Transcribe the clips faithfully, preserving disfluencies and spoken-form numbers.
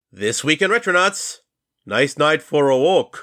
This week in Retronauts, nice night for a walk.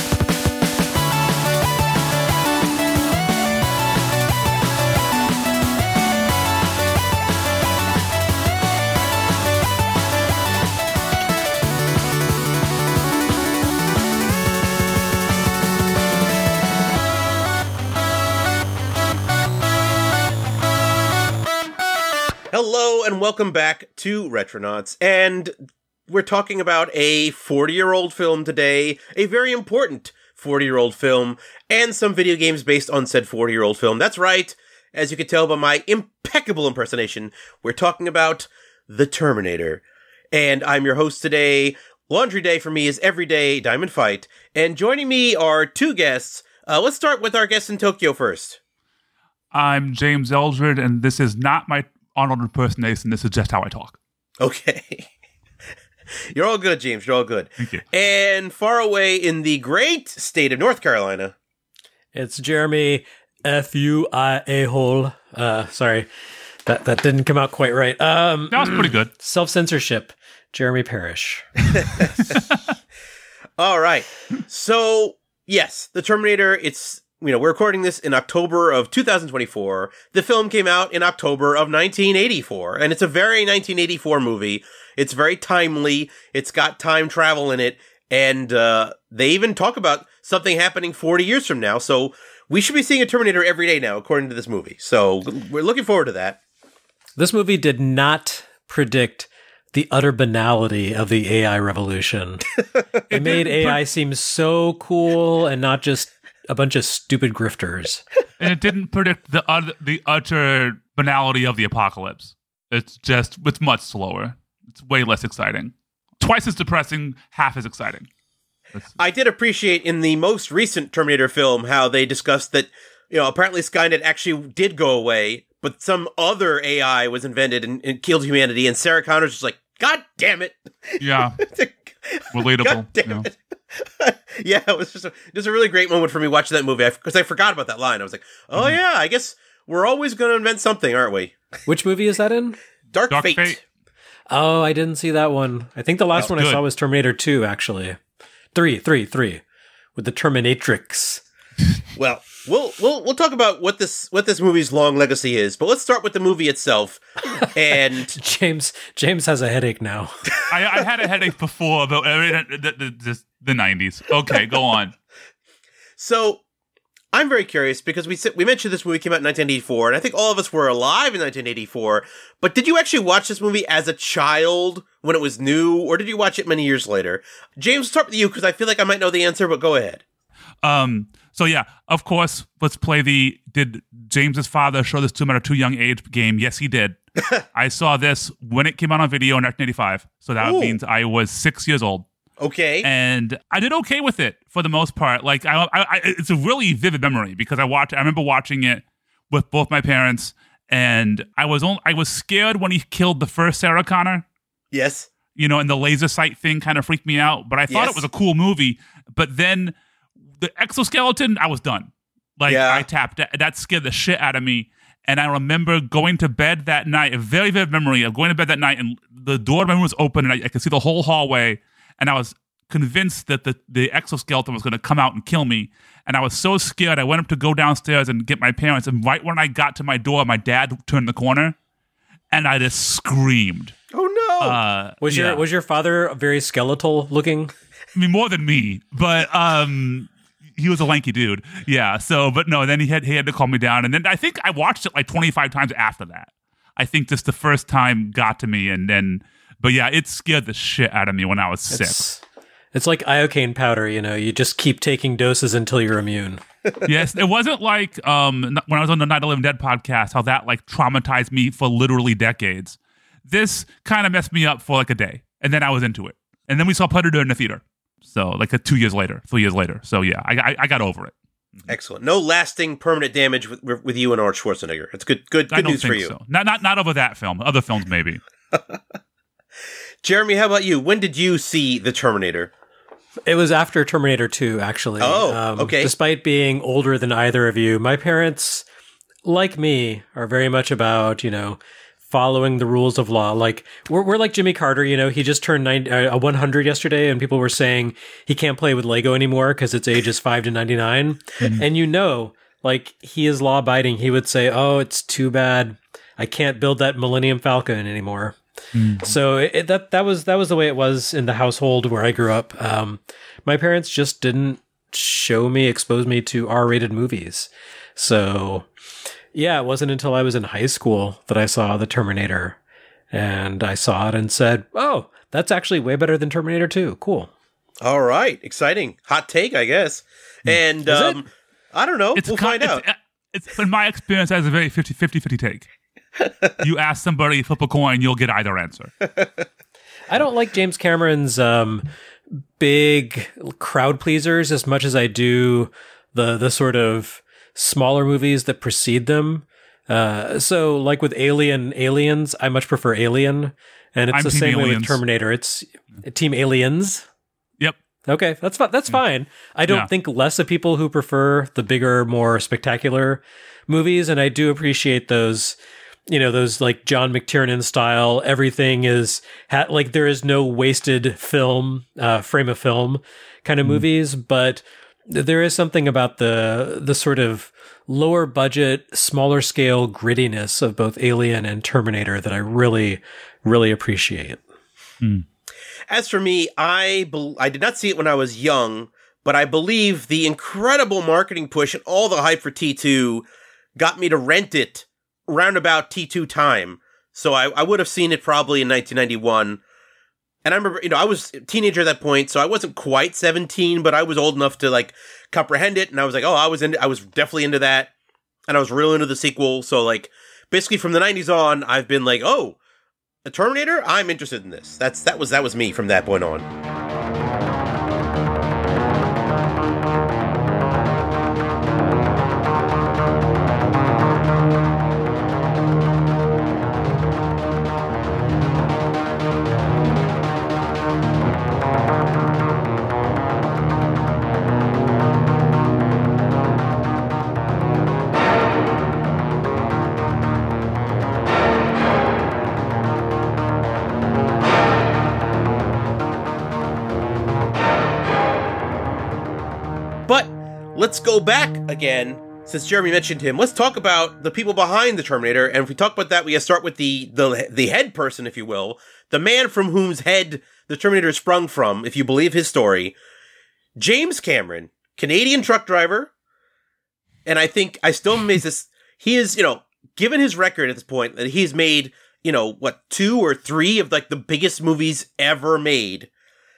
Hello and welcome back to Retronauts, and we're talking about a forty-year-old film today, a very important forty-year-old film, and some video games based on said forty-year-old film. That's right, as you can tell by my impeccable impersonation, we're talking about The Terminator. And I'm your host today. Laundry day for me is every day Diamond Fight, and joining me are two guests. Uh, let's start with our guest in Tokyo first. I'm James Eldred, and this is not my Arnold impersonation. This is just how I talk. Okay. You're all good, James. You're all good. Thank you. And far away in the great state of North Carolina, it's Jeremy F U I A-hole. Uh, sorry, that, that didn't come out quite right. Um, that was pretty good. Self-censorship. Jeremy Parrish. All right. So, yes, The Terminator, it's, you know, we're recording this in October of two thousand twenty-four. The film came out in October of nineteen eighty-four, and it's a very nineteen eighty-four movie. It's very timely. It's got time travel in it, and uh, they even talk about something happening forty years from now, so we should be seeing a Terminator every day now, according to this movie. So we're looking forward to that. This movie did not predict the utter banality of the A I revolution. It made A I seem so cool and not just a bunch of stupid grifters. And it didn't predict the uh, the utter banality of the apocalypse. It's just, it's much slower. It's way less exciting. Twice as depressing, half as exciting. That's- I did appreciate in the most recent Terminator film how they discussed that, you know, apparently Skynet actually did go away, but some other A I was invented and, and killed humanity, and Sarah Connor's just like, God damn it. Yeah. Relatable. God damn you know. it. Yeah, it was just a, just a really great moment for me watching that movie, because I, I forgot about that line. I was like, oh mm-hmm. yeah, I guess we're always going to invent something, aren't we? Which movie is that in? Dark, Dark Fate. Fate. Oh, I didn't see that one. I think the last That's one good. I saw was Terminator two, actually. Three, three, three. With the Terminatrix. Well, we'll we'll we'll talk about what this what this movie's long legacy is, but let's start with the movie itself. And James James has a headache now. I, I had a headache before, but uh, the, the, the, the nineties. Okay, go on. So, I'm very curious because we we mentioned this movie came out in nineteen eighty-four, and I think all of us were alive in nineteen eighty-four. But did you actually watch this movie as a child when it was new, or did you watch it many years later? James, start with you because I feel like I might know the answer, but go ahead. Um. So yeah, of course, let's play the, did James's father show this to him at a too young age game? Yes, he did. I saw this when it came out on video in nineteen eighty-five. So that Ooh. means I was six years old. Okay. And I did okay with it for the most part. Like, I, I, I it's a really vivid memory because I watched, I remember watching it with both my parents, and I was only, I was scared when he killed the first Sarah Connor. Yes. You know, and the laser sight thing kind of freaked me out, but I thought Yes. it was a cool movie. But then the exoskeleton, I was done. Like, Yeah. I tapped. That, that scared the shit out of me. And I remember going to bed that night, a very vivid memory of going to bed that night, and the door of my room was open, and I, I could see the whole hallway, and I was convinced that the, the exoskeleton was going to come out and kill me. And I was so scared, I went up to go downstairs and get my parents, and right when I got to my door, my dad turned the corner, and I just screamed. Oh, no. Uh, Was yeah. your was your father very skeletal looking? I mean, more than me, but um, he was a lanky dude. Yeah. So, but no, then he had he had to calm me down, and then I think I watched it like twenty-five times after that. I think just the first time got to me, and then, but yeah, it scared the shit out of me when I was It's, six. it's like iocane powder, you know. You just keep taking doses until you're immune. Yes, it wasn't like um when I was on the Night of the Living Dead podcast, how that like traumatized me for literally decades. This kind of messed me up for like a day, and then I was into it. And then we saw Predator in the theater. So, like, a two years later, three years later. So, yeah, I, I, I got over it. Excellent. No lasting permanent damage with, with you and Arnold Schwarzenegger. It's good good, I good don't news think for you. so. Not, not, not over that film. Other films, maybe. Jeremy, how about you? When did you see The Terminator? It was after Terminator two, actually. Oh, okay. Despite being older than either of you, my parents, like me, are very much about, you know, following the rules of law. Like we're we're like Jimmy Carter, you know, he just turned ninety, uh, one hundred yesterday, and people were saying he can't play with Lego anymore because its age is five to ninety-nine. Mm-hmm. And you know, like he is law abiding. He would say, "Oh, it's too bad. I can't build that Millennium Falcon anymore." Mm-hmm. So it, that that was that was the way it was in the household where I grew up. Um, my parents just didn't show me, expose me to R-rated movies. So yeah, it wasn't until I was in high school that I saw The Terminator, and I saw it and said, "Oh, that's actually way better than Terminator two. Cool." All right, exciting, hot take, I guess. And Is um, it? I don't know. It's we'll kind, find out. It's, it's in my experience as a very fifty fifty take. You ask somebody, flip a coin, you'll get either answer. I don't like James Cameron's um, big crowd pleasers as much as I do the the sort of smaller movies that precede them. Uh, so, like with Alien, Aliens, I much prefer Alien, and it's I'm the Team same way Aliens. with Terminator. It's Team Aliens. Yep. Okay, that's fi- that's fine. I don't Yeah. think less of people who prefer the bigger, more spectacular movies, and I do appreciate those. You know, those like John McTiernan style, everything is ha- like there is no wasted film, uh, frame of film kind of mm. movies, but th- there is something about the, the sort of lower budget, smaller scale grittiness of both Alien and Terminator that I really, really appreciate. Mm. As for me, I be- I did not see it when I was young, but I believe the incredible marketing push and all the hype for T two got me to rent it round about T two time. So I, I would have seen it probably in nineteen ninety-one. And I remember, you know, I was a teenager at that point, so I wasn't quite seventeen, but I was old enough to, like, comprehend it. And I was like, oh, I was into, I was definitely into that. And I was real into the sequel. So, like, basically from the nineties on, I've been like, oh, a Terminator? I'm interested in this. That's, that was, that was me from that point on. Let's go back again, since Jeremy mentioned him. Let's talk about the people behind the Terminator, and if we talk about that, we gotta start with the, the the head person, if you will, the man from whose head the Terminator sprung from, if you believe his story, James Cameron, Canadian truck driver, and I think, I still amaze this, he is, you know, given his record at this point, that he's made, you know, what, two or three of, like, the biggest movies ever made,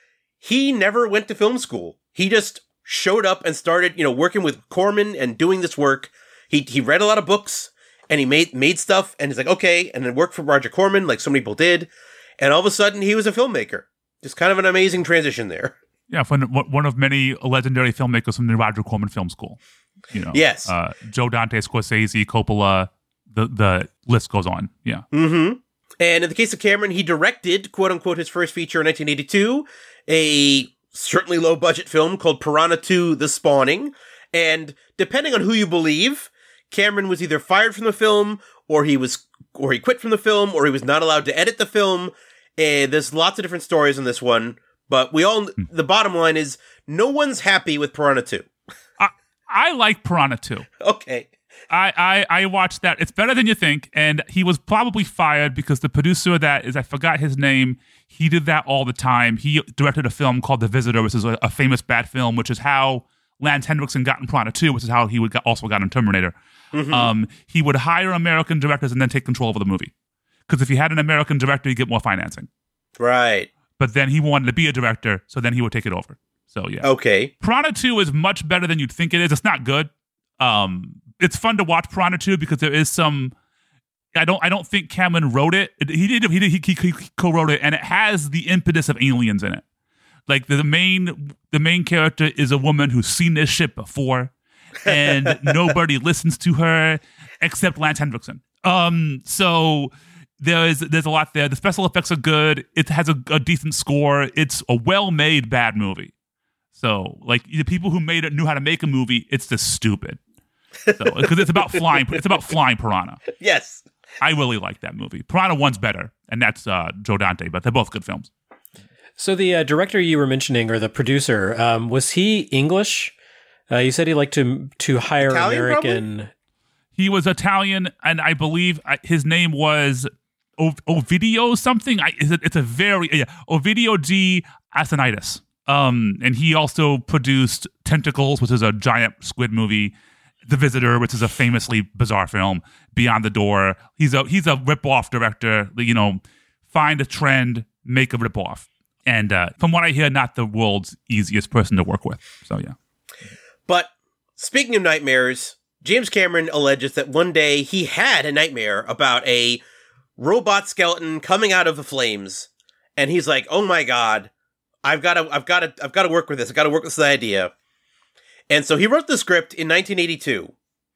he never went to film school. He just showed up and started, you know, working with Corman and doing this work. He he read a lot of books and he made made stuff and he's like, okay, and then worked for Roger Corman like so many people did. And all of a sudden he was a filmmaker. Just kind of an amazing transition there. Yeah, from one of many legendary filmmakers from the Roger Corman Film School. You know, yes. Uh, Joe Dante, Scorsese, Coppola, the, the list goes on. Yeah. Mm-hmm. And in the case of Cameron, he directed, quote unquote, his first feature in nineteen eighty-two, a certainly low-budget film called Piranha two: The Spawning. And depending on who you believe, Cameron was either fired from the film, or he was, or he quit from the film, or he was not allowed to edit the film. And there's lots of different stories on this one. But we all, the bottom line is, no one's happy with Piranha two. I, I like Piranha two. Okay. I, I, I watched that. It's better than you think. And he was probably fired because the producer of that is, I forgot his name. He did that all the time. He directed a film called The Visitor, which is a, a famous bad film, which is how Lance Henriksen got in Piranha two, which is how he would got, also got in Terminator. Mm-hmm. Um, he would hire American directors and then take control of the movie. Because if he had an American director, he'd get more financing. Right. But then he wanted to be a director, so then he would take it over. So, yeah. Okay. Piranha two is much better than you'd think it is. It's not good. Um, it's fun to watch Piranha two because there is some... I don't. I don't think Cameron wrote it. He did. He did. He, he, he co-wrote it, and it has the impetus of Aliens in it. Like the, the main, the main character is a woman who's seen this shit before, and nobody listens to her except Lance Henriksen. Um. So there's there's a lot there. The special effects are good. It has a, a decent score. It's a well-made bad movie. So like the people who made it knew how to make a movie. It's just stupid. So because it's about flying. It's about flying piranha. Yes. I really like that movie. Piranha one's better, and that's uh, Joe Dante, but they're both good films. So the uh, director you were mentioning, or the producer, um, was he English? Uh, you said he liked to to hire Italian, American. probably? He was Italian, and I believe uh, his name was o- Ovidio something. I, it's, a, it's a very yeah, Ovidio G. Asinitis. Um, and he also produced Tentacles, which is a giant squid movie. The Visitor, which is a famously bizarre film. Beyond the Door. He's a he's a rip-off director. You know, find a trend, make a rip-off. And uh, from what I hear, not the world's easiest person to work with. So yeah. But speaking of nightmares, James Cameron alleges that one day he had a nightmare about a robot skeleton coming out of the flames, and he's like, "Oh my god, I've got to, I've got to, I've got to work with this. I've got to work with this idea." And so he wrote the script in nineteen eighty-two,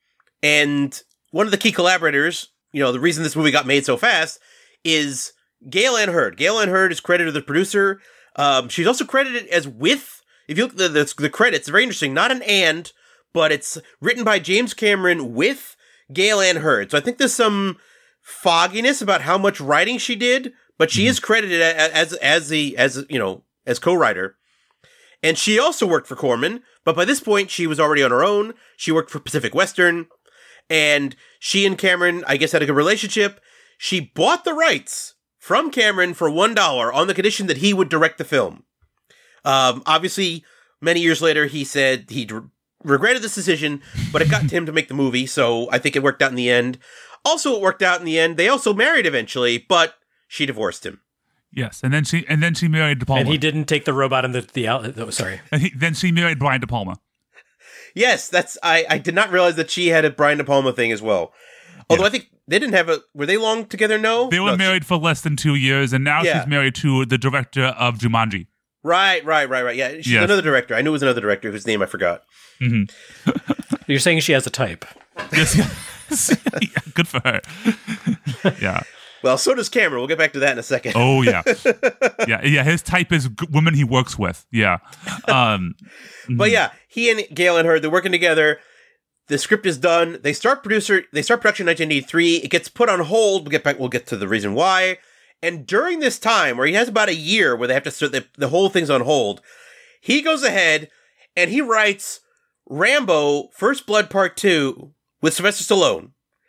and one of the key collaborators, you know, the reason this movie got made so fast is Gail Ann Hurd. Gail Ann Hurd is credited as the producer. Um, she's also credited as with. If you look at the, the, the credits, very interesting. Not an and, but it's written by James Cameron with Gail Ann Hurd. So I think there's some fogginess about how much writing she did, but she mm-hmm. is credited as as the as you know as co-writer. And she also worked for Corman, but by this point she was already on her own. She worked for Pacific Western, and she and Cameron, I guess, had a good relationship. She bought the rights from Cameron for one dollar on the condition that he would direct the film. Um, obviously, many years later, he said he d- regretted this decision, but it got to him to make the movie, so I think it worked out in the end. Also, it worked out in the end. They also married eventually, but she divorced him. Yes, and then she and then she married De Palma. And he didn't take the robot in the the out. Oh, sorry. And he, then she married Brian De Palma. Yes, that's I, I did not realize that she had a Brian De Palma thing as well. Although yeah. I think they didn't have a. Were they long together? No, they were no, married she, for less than two years, and now yeah. she's married to the director of Jumanji. Right, right, right, right. Yeah, she's yes. another director. I knew it was another director whose name I forgot. Mm-hmm. You're saying she has a type. Yes. Yeah, good for her. Yeah. Well, so does Cameron. We'll get back to that in a second. Oh, yeah. Yeah, yeah. His type is g- women he works with. Yeah. Um, but yeah, he and Gail and her, they're working together. The script is done. They start producer. They start production in nineteen eighty-three. It gets put on hold. We'll get back. We'll get to the reason why. And during this time, where he has about a year where they have to start, the, the whole thing's on hold, he goes ahead and he writes Rambo: First Blood Part Two with Sylvester Stallone,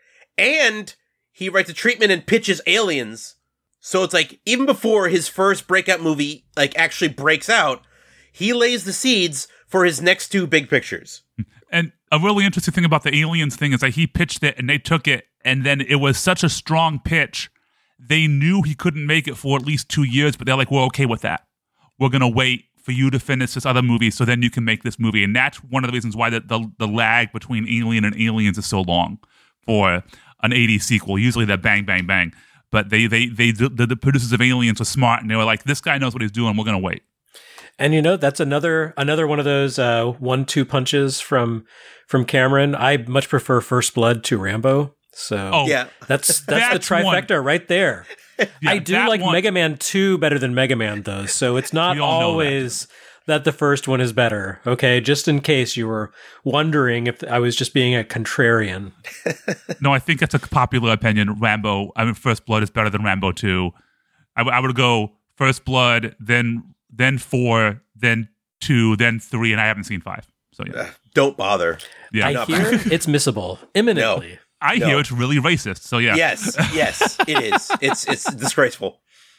and he writes a treatment and pitches Aliens. So it's like even before his first breakout movie like actually breaks out, he lays the seeds for his next two big pictures. And a really interesting thing about the Aliens thing is that he pitched it and they took it, and then it was such a strong pitch. They knew he couldn't make it for at least two years, but they're like, we're okay with that. We're going to wait for you to finish this other movie so then you can make this movie. And that's one of the reasons why the, the, the lag between Alien and Aliens is so long for an eighties sequel. Usually they're bang, bang, bang. But they, they, they, the, the producers of Aliens were smart, and they were like, this guy knows what he's doing. We're going to wait. And you know, that's another another one of those uh, one two punches from from Cameron. I much prefer First Blood to Rambo. So oh, yeah, that's that's, that's the trifecta one. Right there. Yeah, I do like one. Mega Man two better than Mega Man, though. So it's not always that. that the first one is better. Okay, just in case you were wondering if I was just being a contrarian. No, I think that's a popular opinion. Rambo, I mean, First Blood is better than Rambo two. I, w- I would go First Blood, then then four, then two, then three, and I haven't seen five. So yeah, uh, don't bother. Yeah, I hear it's missable imminently. No. I no. hear it's really racist, so yeah. Yes, yes, it is. It's it's disgraceful.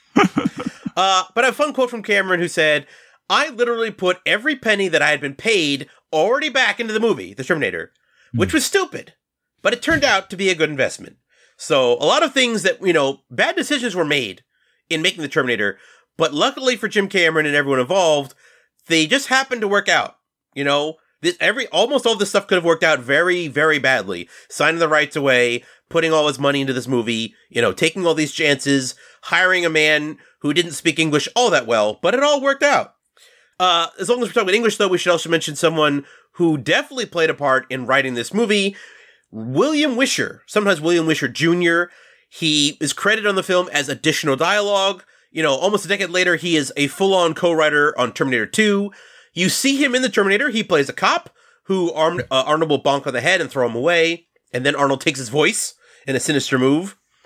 Uh, but I have a fun quote from Cameron who said, I literally put every penny that I had been paid already back into the movie, The Terminator, which was stupid, but it turned out to be a good investment. So a lot of things that, you know, bad decisions were made in making The Terminator, but luckily for Jim Cameron and everyone involved, they just happened to work out, you know? This, every almost all this stuff could have worked out very, very badly. Signing the rights away, putting all his money into this movie, you know, taking all these chances, hiring a man who didn't speak English all that well, but it all worked out. Uh, as long as we're talking about English, though, we should also mention someone who definitely played a part in writing this movie, William Wisher, sometimes William Wisher Junior He is credited on the film as additional dialogue. You know, almost a decade later, he is a full-on co-writer on Terminator two. You see him in The Terminator. He plays a cop who Arn- uh, Arnold will bonk on the head and throw him away. And then Arnold takes his voice in a sinister move.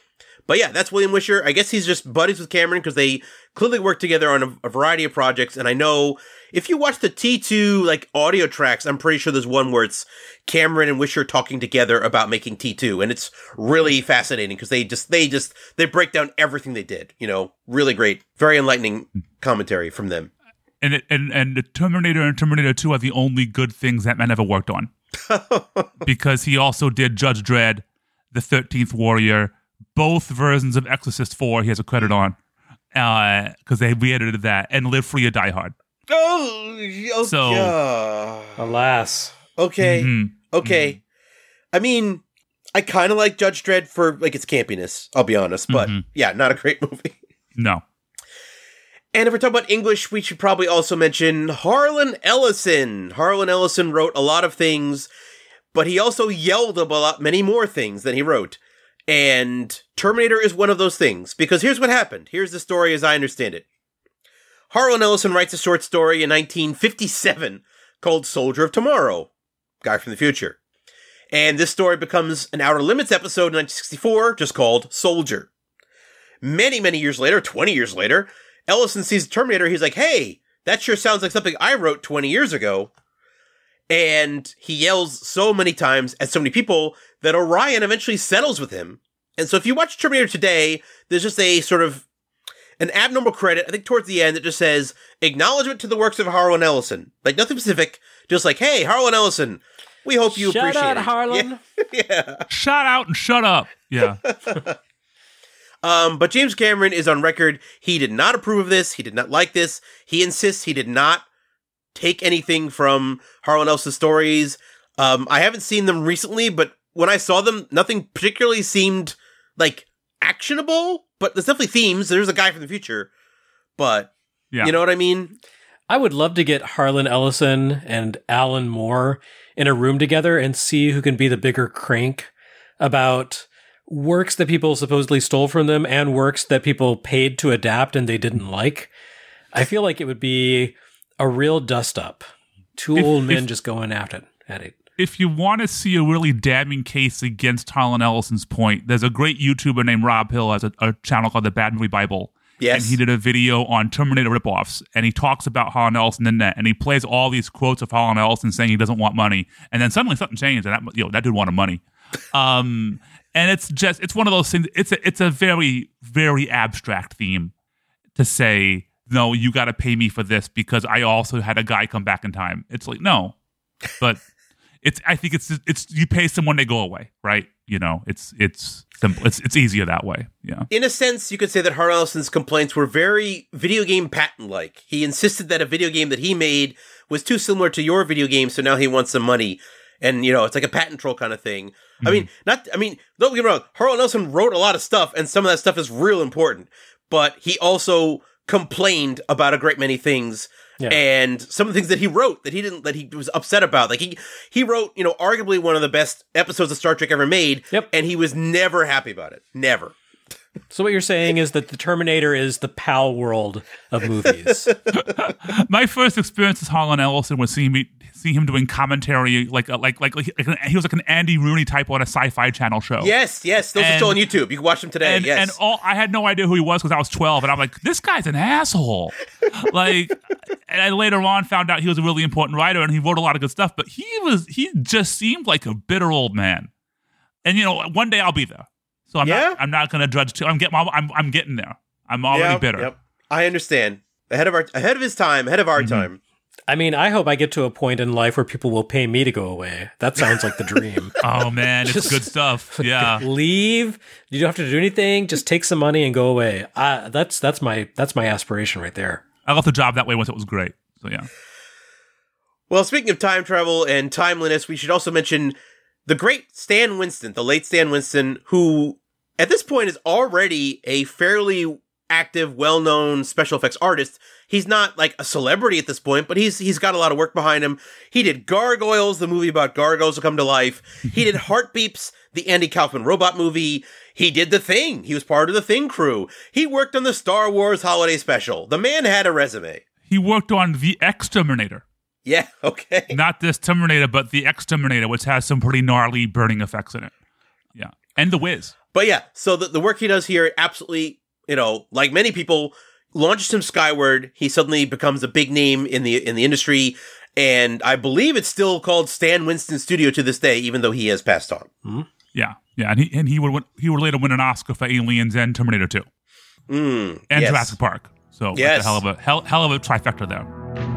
But yeah, that's William Wisher. I guess he's just buddies with Cameron because they clearly work together on a, a variety of projects. And I know if you watch the T two like audio tracks, I'm pretty sure there's one where it's Cameron and Wisher talking together about making T two, and it's really fascinating because they just they just they break down everything they did. You know, really great, very enlightening commentary from them. And it, and and the Terminator and Terminator two are the only good things that man ever worked on, because he also did Judge Dredd, The thirteenth Warrior, both versions of Exorcist four. He has a credit on because uh, they re-edited that, and Live Free or Die Hard. Oh, oh So- yeah. Alas. Okay. Mhm. Okay. I mean, I kind of like Judge Dredd for like its campiness, I'll be honest, but Mhm. yeah, not a great movie. No. And if we're talking about English, we should probably also mention Harlan Ellison. Harlan Ellison wrote a lot of things, but he also yelled about a lot, many more things than he wrote. And Terminator is one of those things, because here's what happened. Here's the story as I understand it. Harlan Ellison writes a short story in nineteen fifty-seven called Soldier of Tomorrow, Guy from the Future. And this story becomes an Outer Limits episode in nineteen sixty-four, just called Soldier. Many, many years later, twenty years later, Ellison sees Terminator. He's like, hey, that sure sounds like something I wrote twenty years ago. And he yells so many times at so many people that Orion eventually settles with him. And so if you watch Terminator today, there's just a sort of an abnormal credit, I think towards the end, that just says, acknowledgement to the works of Harlan Ellison. Like, nothing specific, just like, hey, Harlan Ellison, we hope you Shout appreciate out, it. Harlan. Yeah. yeah. Shout out and shut up. Yeah. Um, but James Cameron is on record. He did not approve of this. He did not like this. He insists he did not take anything from Harlan Ellison's stories. Um, I haven't seen them recently, but when I saw them, nothing particularly seemed like actionable, but there's definitely themes. There's a guy from the future, but Yeah. you know what I mean? I would love to get Harlan Ellison and Alan Moore in a room together and see who can be the bigger crank about works that people supposedly stole from them and works that people paid to adapt and they didn't like. I feel like it would be a real dust up. Two If- old men if- just going after it. At it. If you want to see a really damning case against Harlan Ellison's point, there's a great YouTuber named Rob Hill has a, a channel called the Bad Movie Bible. Yes. And he did a video on Terminator ripoffs, and he talks about Harlan Ellison in that, and he plays all these quotes of Harlan Ellison saying he doesn't want money, and then suddenly something changed, and that, you know, that dude wanted money. Um, and it's just, it's one of those things, it's a, it's a very, very abstract theme to say, no, you got to pay me for this because I also had a guy come back in time. It's like, no, but it's, I think it's, it's, you pay someone, they go away, right? You know, it's, it's simple. It's, it's easier that way. Yeah. In a sense, you could say that Harlan Ellison's complaints were very video game patent-like. He insisted that a video game that he made was too similar to your video game, so now he wants some money. And, you know, it's like a patent troll kind of thing. Mm-hmm. I mean, not, I mean, don't get me wrong, Harlan Ellison wrote a lot of stuff, and some of that stuff is real important. But he also complained about a great many things. Yeah. And some of the things that he wrote that he didn't, that he was upset about. Like he, he wrote, you know, arguably one of the best episodes of Star Trek ever made. Yep. And he was never happy about it. Never. So what you're saying is that the Terminator is the PAL world of movies. My first experience with Harlan Ellison was seeing me, seeing him doing commentary, like like like, like, like an, he was like an Andy Rooney type on a Sci-Fi Channel show. Yes, yes, those And- are still on YouTube. You can watch them today. And, yes, and all I had no idea who he was because I was twelve, and I'm like, this guy's an asshole. Like, and I later on found out he was a really important writer and he wrote a lot of good stuff. But he was he just seemed like a bitter old man. And you know, one day I'll be there, so I'm Yeah? not I'm not going to judge. Too. I'm getting I'm I'm getting there. I'm already Yep, bitter. Yep. I understand. Ahead of our, ahead of his time. Ahead of our Mhm. time. I mean, I hope I get to a point in life where people will pay me to go away. That sounds like the dream. Oh man, it's Just- good stuff. Yeah. Leave. You don't have to do anything. Just take some money and go away. Uh, that's that's my that's my aspiration right there. I left the job that way once it was great. So yeah. Well, speaking of time travel and timeliness, we should also mention the great Stan Winston, the late Stan Winston, who at this point is already a fairly active, well-known special effects artist. He's not like a celebrity at this point, but he's he's got a lot of work behind him. He did Gargoyles, the movie about gargoyles who come to life. He did Heartbeeps, the Andy Kaufman robot movie. He did The Thing. He was part of the Thing crew. He worked on the Star Wars holiday special. The man had a resume. He worked on The Exterminator. Yeah, okay. Not this Terminator, but The Exterminator, which has some pretty gnarly burning effects in it. Yeah. And The Wiz. But yeah, so the, the work he does here absolutely, you know, like many people, launches him skyward. He suddenly becomes a big name in the in the industry, and I believe it's still called Stan Winston Studio to this day, even though he has passed on. Mm-hmm. Yeah, yeah, and he and he would win, he would later win an Oscar for Aliens and Terminator two, mm, and yes. Jurassic Park. So yes. that's a hell of a hell, hell of a trifecta there.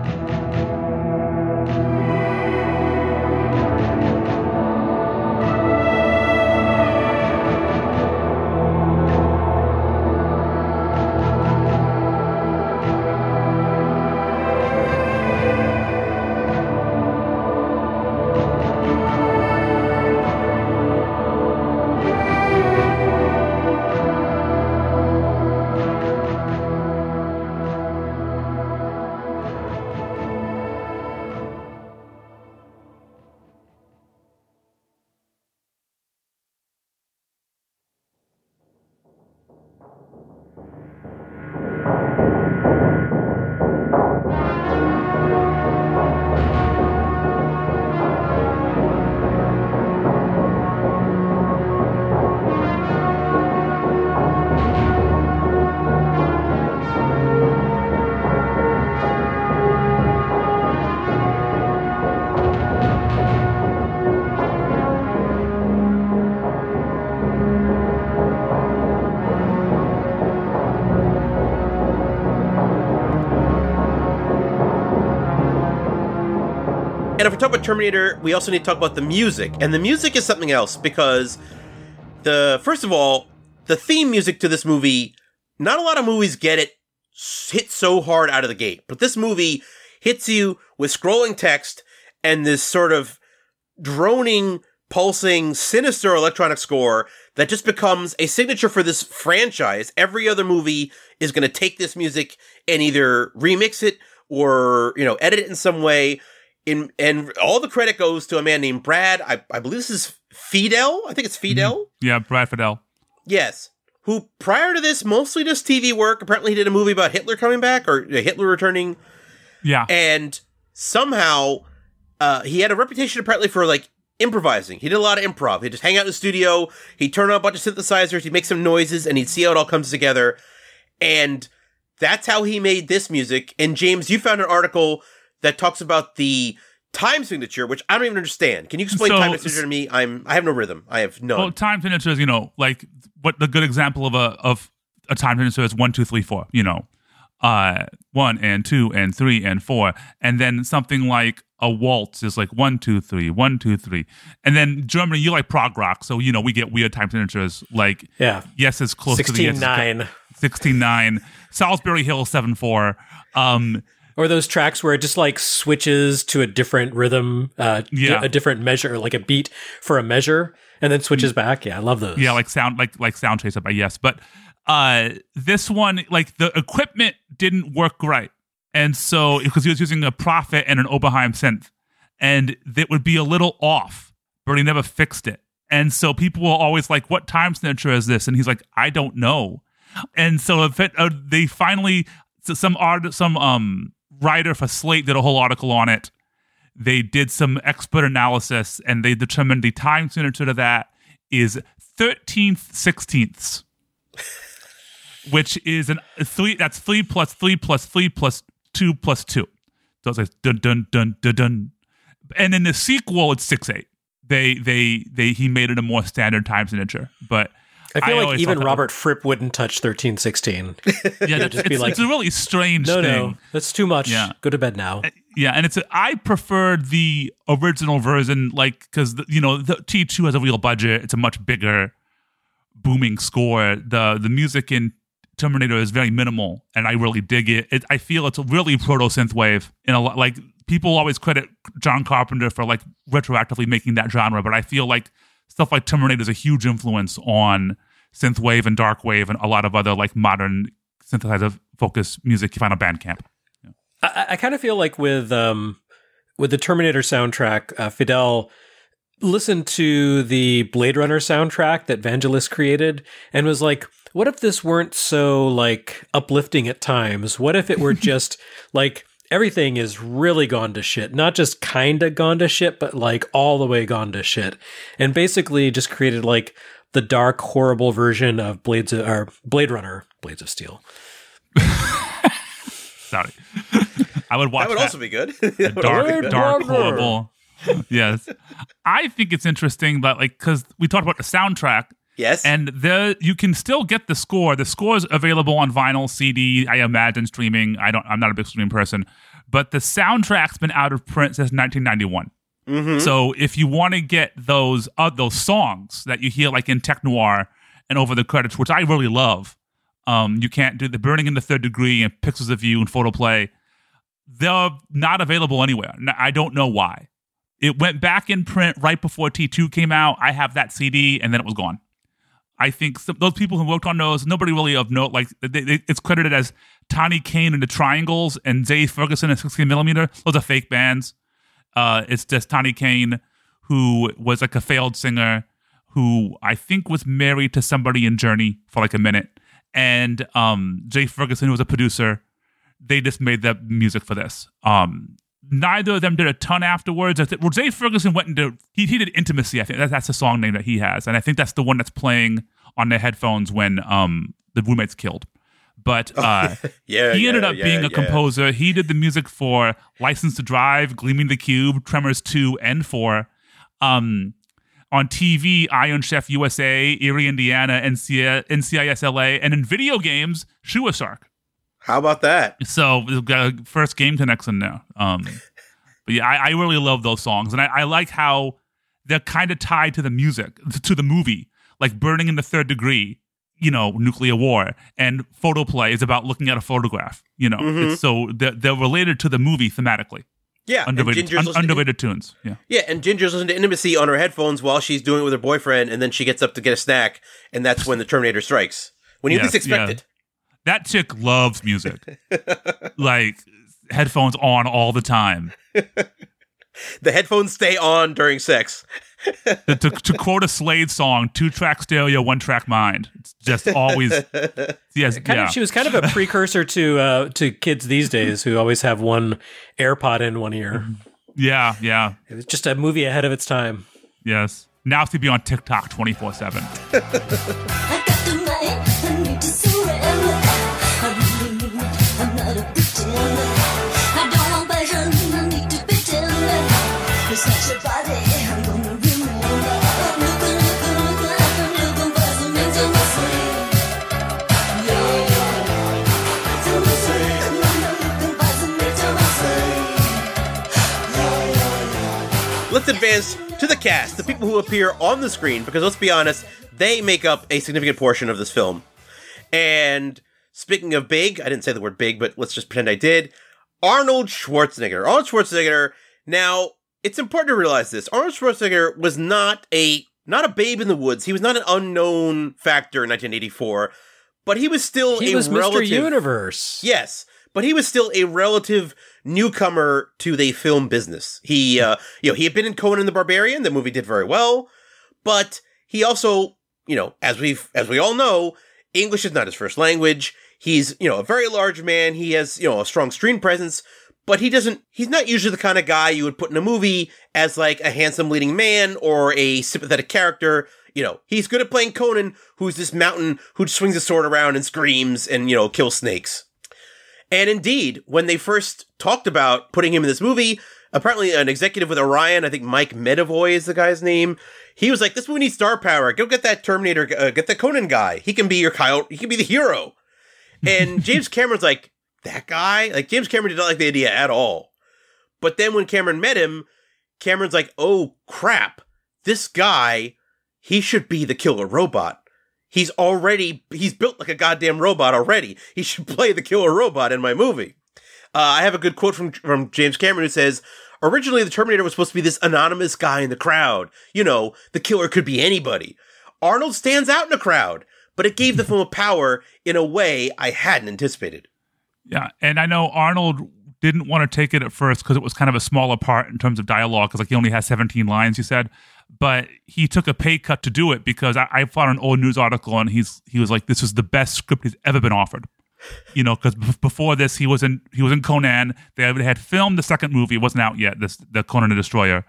And if we're talking about Terminator, we also need to talk about the music. And the music is something else, because the first of all, the theme music to this movie, not a lot of movies get it hit so hard out of the gate. But this movie hits you with scrolling text and this sort of droning, pulsing, sinister electronic score that just becomes a signature for this franchise. Every other movie is going to take this music and either remix it or, you know, edit it in some way. In, and all the credit goes to a man named Brad. I, I believe this is Fidel. I think it's Fidel. Mm-hmm. Yeah, Brad Fidel. Yes. Who, prior to this, mostly does T V work. Apparently he did a movie about Hitler coming back, or Hitler returning. Yeah. And somehow, uh, he had a reputation apparently for, like, improvising. He did a lot of improv. He'd just hang out in the studio, he'd turn on a bunch of synthesizers, he'd make some noises, and he'd see how it all comes together. And that's how he made this music. And James, you found an article that talks about the time signature, which I don't even understand. Can you explain so, time signature to me? I'm I have no rhythm. I have none. Well, time signature is, you know, like what the good example of a of a time signature is one, two, three, four. You know, uh, one and two and three and four, and then something like a waltz is like one, two, three, one, two, three, and then Germany, you like prog rock, so you know we get weird time signatures like yeah, yes is close to the sixteen nine, sixteen nine, Salisbury Hill seven four. Um, Or those tracks where it just like switches to a different rhythm, uh, yeah. a different measure, like a beat for a measure, and then switches back. Yeah, I love those. Yeah, like sound, like like Sound Chaser by Yes. But uh, this one, like the equipment didn't work right, and so because he was using a Prophet and an Oberheim synth, and it would be a little off, but he never fixed it. And so people were always like, "What time signature is this?" And he's like, "I don't know." And so if it, uh, they finally, so some art, some um. writer for Slate did a whole article on it. They did some expert analysis, and they determined the time signature to that is thirteenth sixteenths, which is an three. That's three plus three plus three plus two plus two. So it's like dun dun dun dun dun. And in the sequel, it's six eight. They they they he made it a more standard time signature, but. I feel I like even Robert was, Fripp wouldn't touch thirteen sixteen. Yeah, that's, just it's, be like, it's a really strange no, thing. No, that's too much. Yeah. Go to bed now. Yeah, and it's a, I preferred the original version, like because you know the T two has a real budget. It's a much bigger, booming score. the The music in Terminator is very minimal, and I really dig it. it I feel it's a really proto synthwave in a lot. Like people always credit John Carpenter for like retroactively making that genre, but I feel like stuff like Terminator is a huge influence on synthwave and darkwave and a lot of other like modern synthesizer focused music you find on Bandcamp. Yeah. I, I kind of feel like with um, with the Terminator soundtrack, uh, Fidel listened to the Blade Runner soundtrack that Vangelis created and was like, what if this weren't so like uplifting at times? What if it were just like everything is really gone to shit, not just kind of gone to shit, but like all the way gone to shit. And basically just created like the dark, horrible version of Blades of, or Blade Runner, Blades of Steel. Sorry. I would watch that. would that. also be good. The dark, be good. dark, horrible. Yes. I think it's interesting that, like, because we talked about the soundtrack. Yes. And the you can still get the score. The score is available on vinyl, C D, I imagine streaming. I don't, I'm not a big streaming person. But the soundtrack's been out of print since nineteen ninety-one. Mm-hmm. So if you want to get those uh, those songs that you hear like in Tech Noir and Over the Credits, which I really love, um, you can't do the Burning in the Third Degree and Pixels of You and Photoplay. They're not available anywhere. I don't know why. It went back in print right before T two came out. I have that C D, and then it was gone. I think some, those people who worked on those, nobody really of note. Like they, they, it's credited as Tawny Kane and the Triangles and Zay Ferguson and sixteen millimeter. Those are fake bands. Uh, it's just Tawny Kane, who was like a failed singer, who I think was married to somebody in Journey for like a minute, and um, Jay Ferguson, who was a producer. They just made the music for this. Um, neither of them did a ton afterwards. I think, well, Jay Ferguson went into he, he did Intimacy. I think that, that's the song name that he has, and I think that's the one that's playing on their headphones when um, the roommate's killed. But uh, yeah, he ended yeah, up yeah, being a yeah. composer. He did the music for License to Drive, Gleaming the Cube, Tremors two and four. Um, on T V, Iron Chef U S A, Erie, Indiana, N C I S L A, and in video games, Shua Shark. How about that? So we've got a first game connection there. Um, but yeah, I, I really love those songs, and I, I like how they're kind of tied to the music, to the movie, like Burning in the Third Degree. You know, nuclear war, and Photoplay is about looking at a photograph. You know, Mm-hmm. it's so they're, they're related to the movie thematically. Yeah, and Underrated, Ginger's un, listening- underrated tunes. Yeah, Yeah, and Ginger's listening to Intimacy on her headphones while she's doing it with her boyfriend, and then she gets up to get a snack, and that's when the Terminator strikes. When you Yes, least expect yeah. it. That chick loves music, like headphones on all the time. The headphones stay on during sex. to, to, to quote a Slade song, two track stereo, one track mind. It's just always yes, Kind yeah. of, she was kind of a precursor to uh, to kids these days who always have one AirPod in one ear. yeah, yeah, It was just a movie ahead of its time. yes. Now it's to be on TikTok twenty-four seven. I got the night, I need to surrender. I really need, I'm not a pretender. I don't want passion, I need to pretend. For such a body, I'm gonna remember. I'm looking, looking, looking, I'm looking for some intimacy. Yeah, intimacy. I'm looking for some intimacy. Yeah, yeah, yeah. Let's advance to the cast, the people who appear on the screen, because let's be honest, they make up a significant portion of this film. And speaking of big, I didn't say the word big, but let's just pretend I did. Arnold Schwarzenegger. Arnold Schwarzenegger. Now, it's important to realize this. Arnold Schwarzenegger was not a not a babe in the woods. He was not an unknown factor in nineteen eighty-four, but he was still He a was relative. Mister Universe. Yes, but he was still a relative newcomer to the film business. He, uh, you know, he had been in Conan the Barbarian. The movie did very well, but he also, you know, as we as we all know, English is not his first language. He's, you know, a very large man. He has, you know, a strong screen presence, but he doesn't. He's not usually the kind of guy you would put in a movie as like a handsome leading man or a sympathetic character. You know, he's good at playing Conan, who's this mountain who swings his sword around and screams and, you know, kills snakes. And indeed, when they first talked about putting him in this movie, apparently an executive with Orion, I think Mike Medavoy is the guy's name, he was like, this movie needs star power. Go get that Terminator, uh, get the Conan guy. He can be your Kyle, he can be the hero. And James Cameron's like, that guy? Like, James Cameron did not like the idea at all. But then when Cameron met him, Cameron's like, oh, crap. This guy, he should be the killer robot. He's already, he's built like a goddamn robot already. He should play the killer robot in my movie. Uh, I have a good quote from, from James Cameron who says, originally the Terminator was supposed to be this anonymous guy in the crowd. You know, the killer could be anybody. Arnold stands out in a crowd, but it gave the film a power in a way I hadn't anticipated. Yeah, and I know Arnold didn't want to take it at first because it was kind of a smaller part in terms of dialogue, because like he only has seventeen lines, he said. But he took a pay cut to do it because I, I found an old news article and he's he was like, this is the best script he's ever been offered. You know, because b- before this he was in he was in Conan. They had filmed the second movie; it wasn't out yet. This the Conan the Destroyer,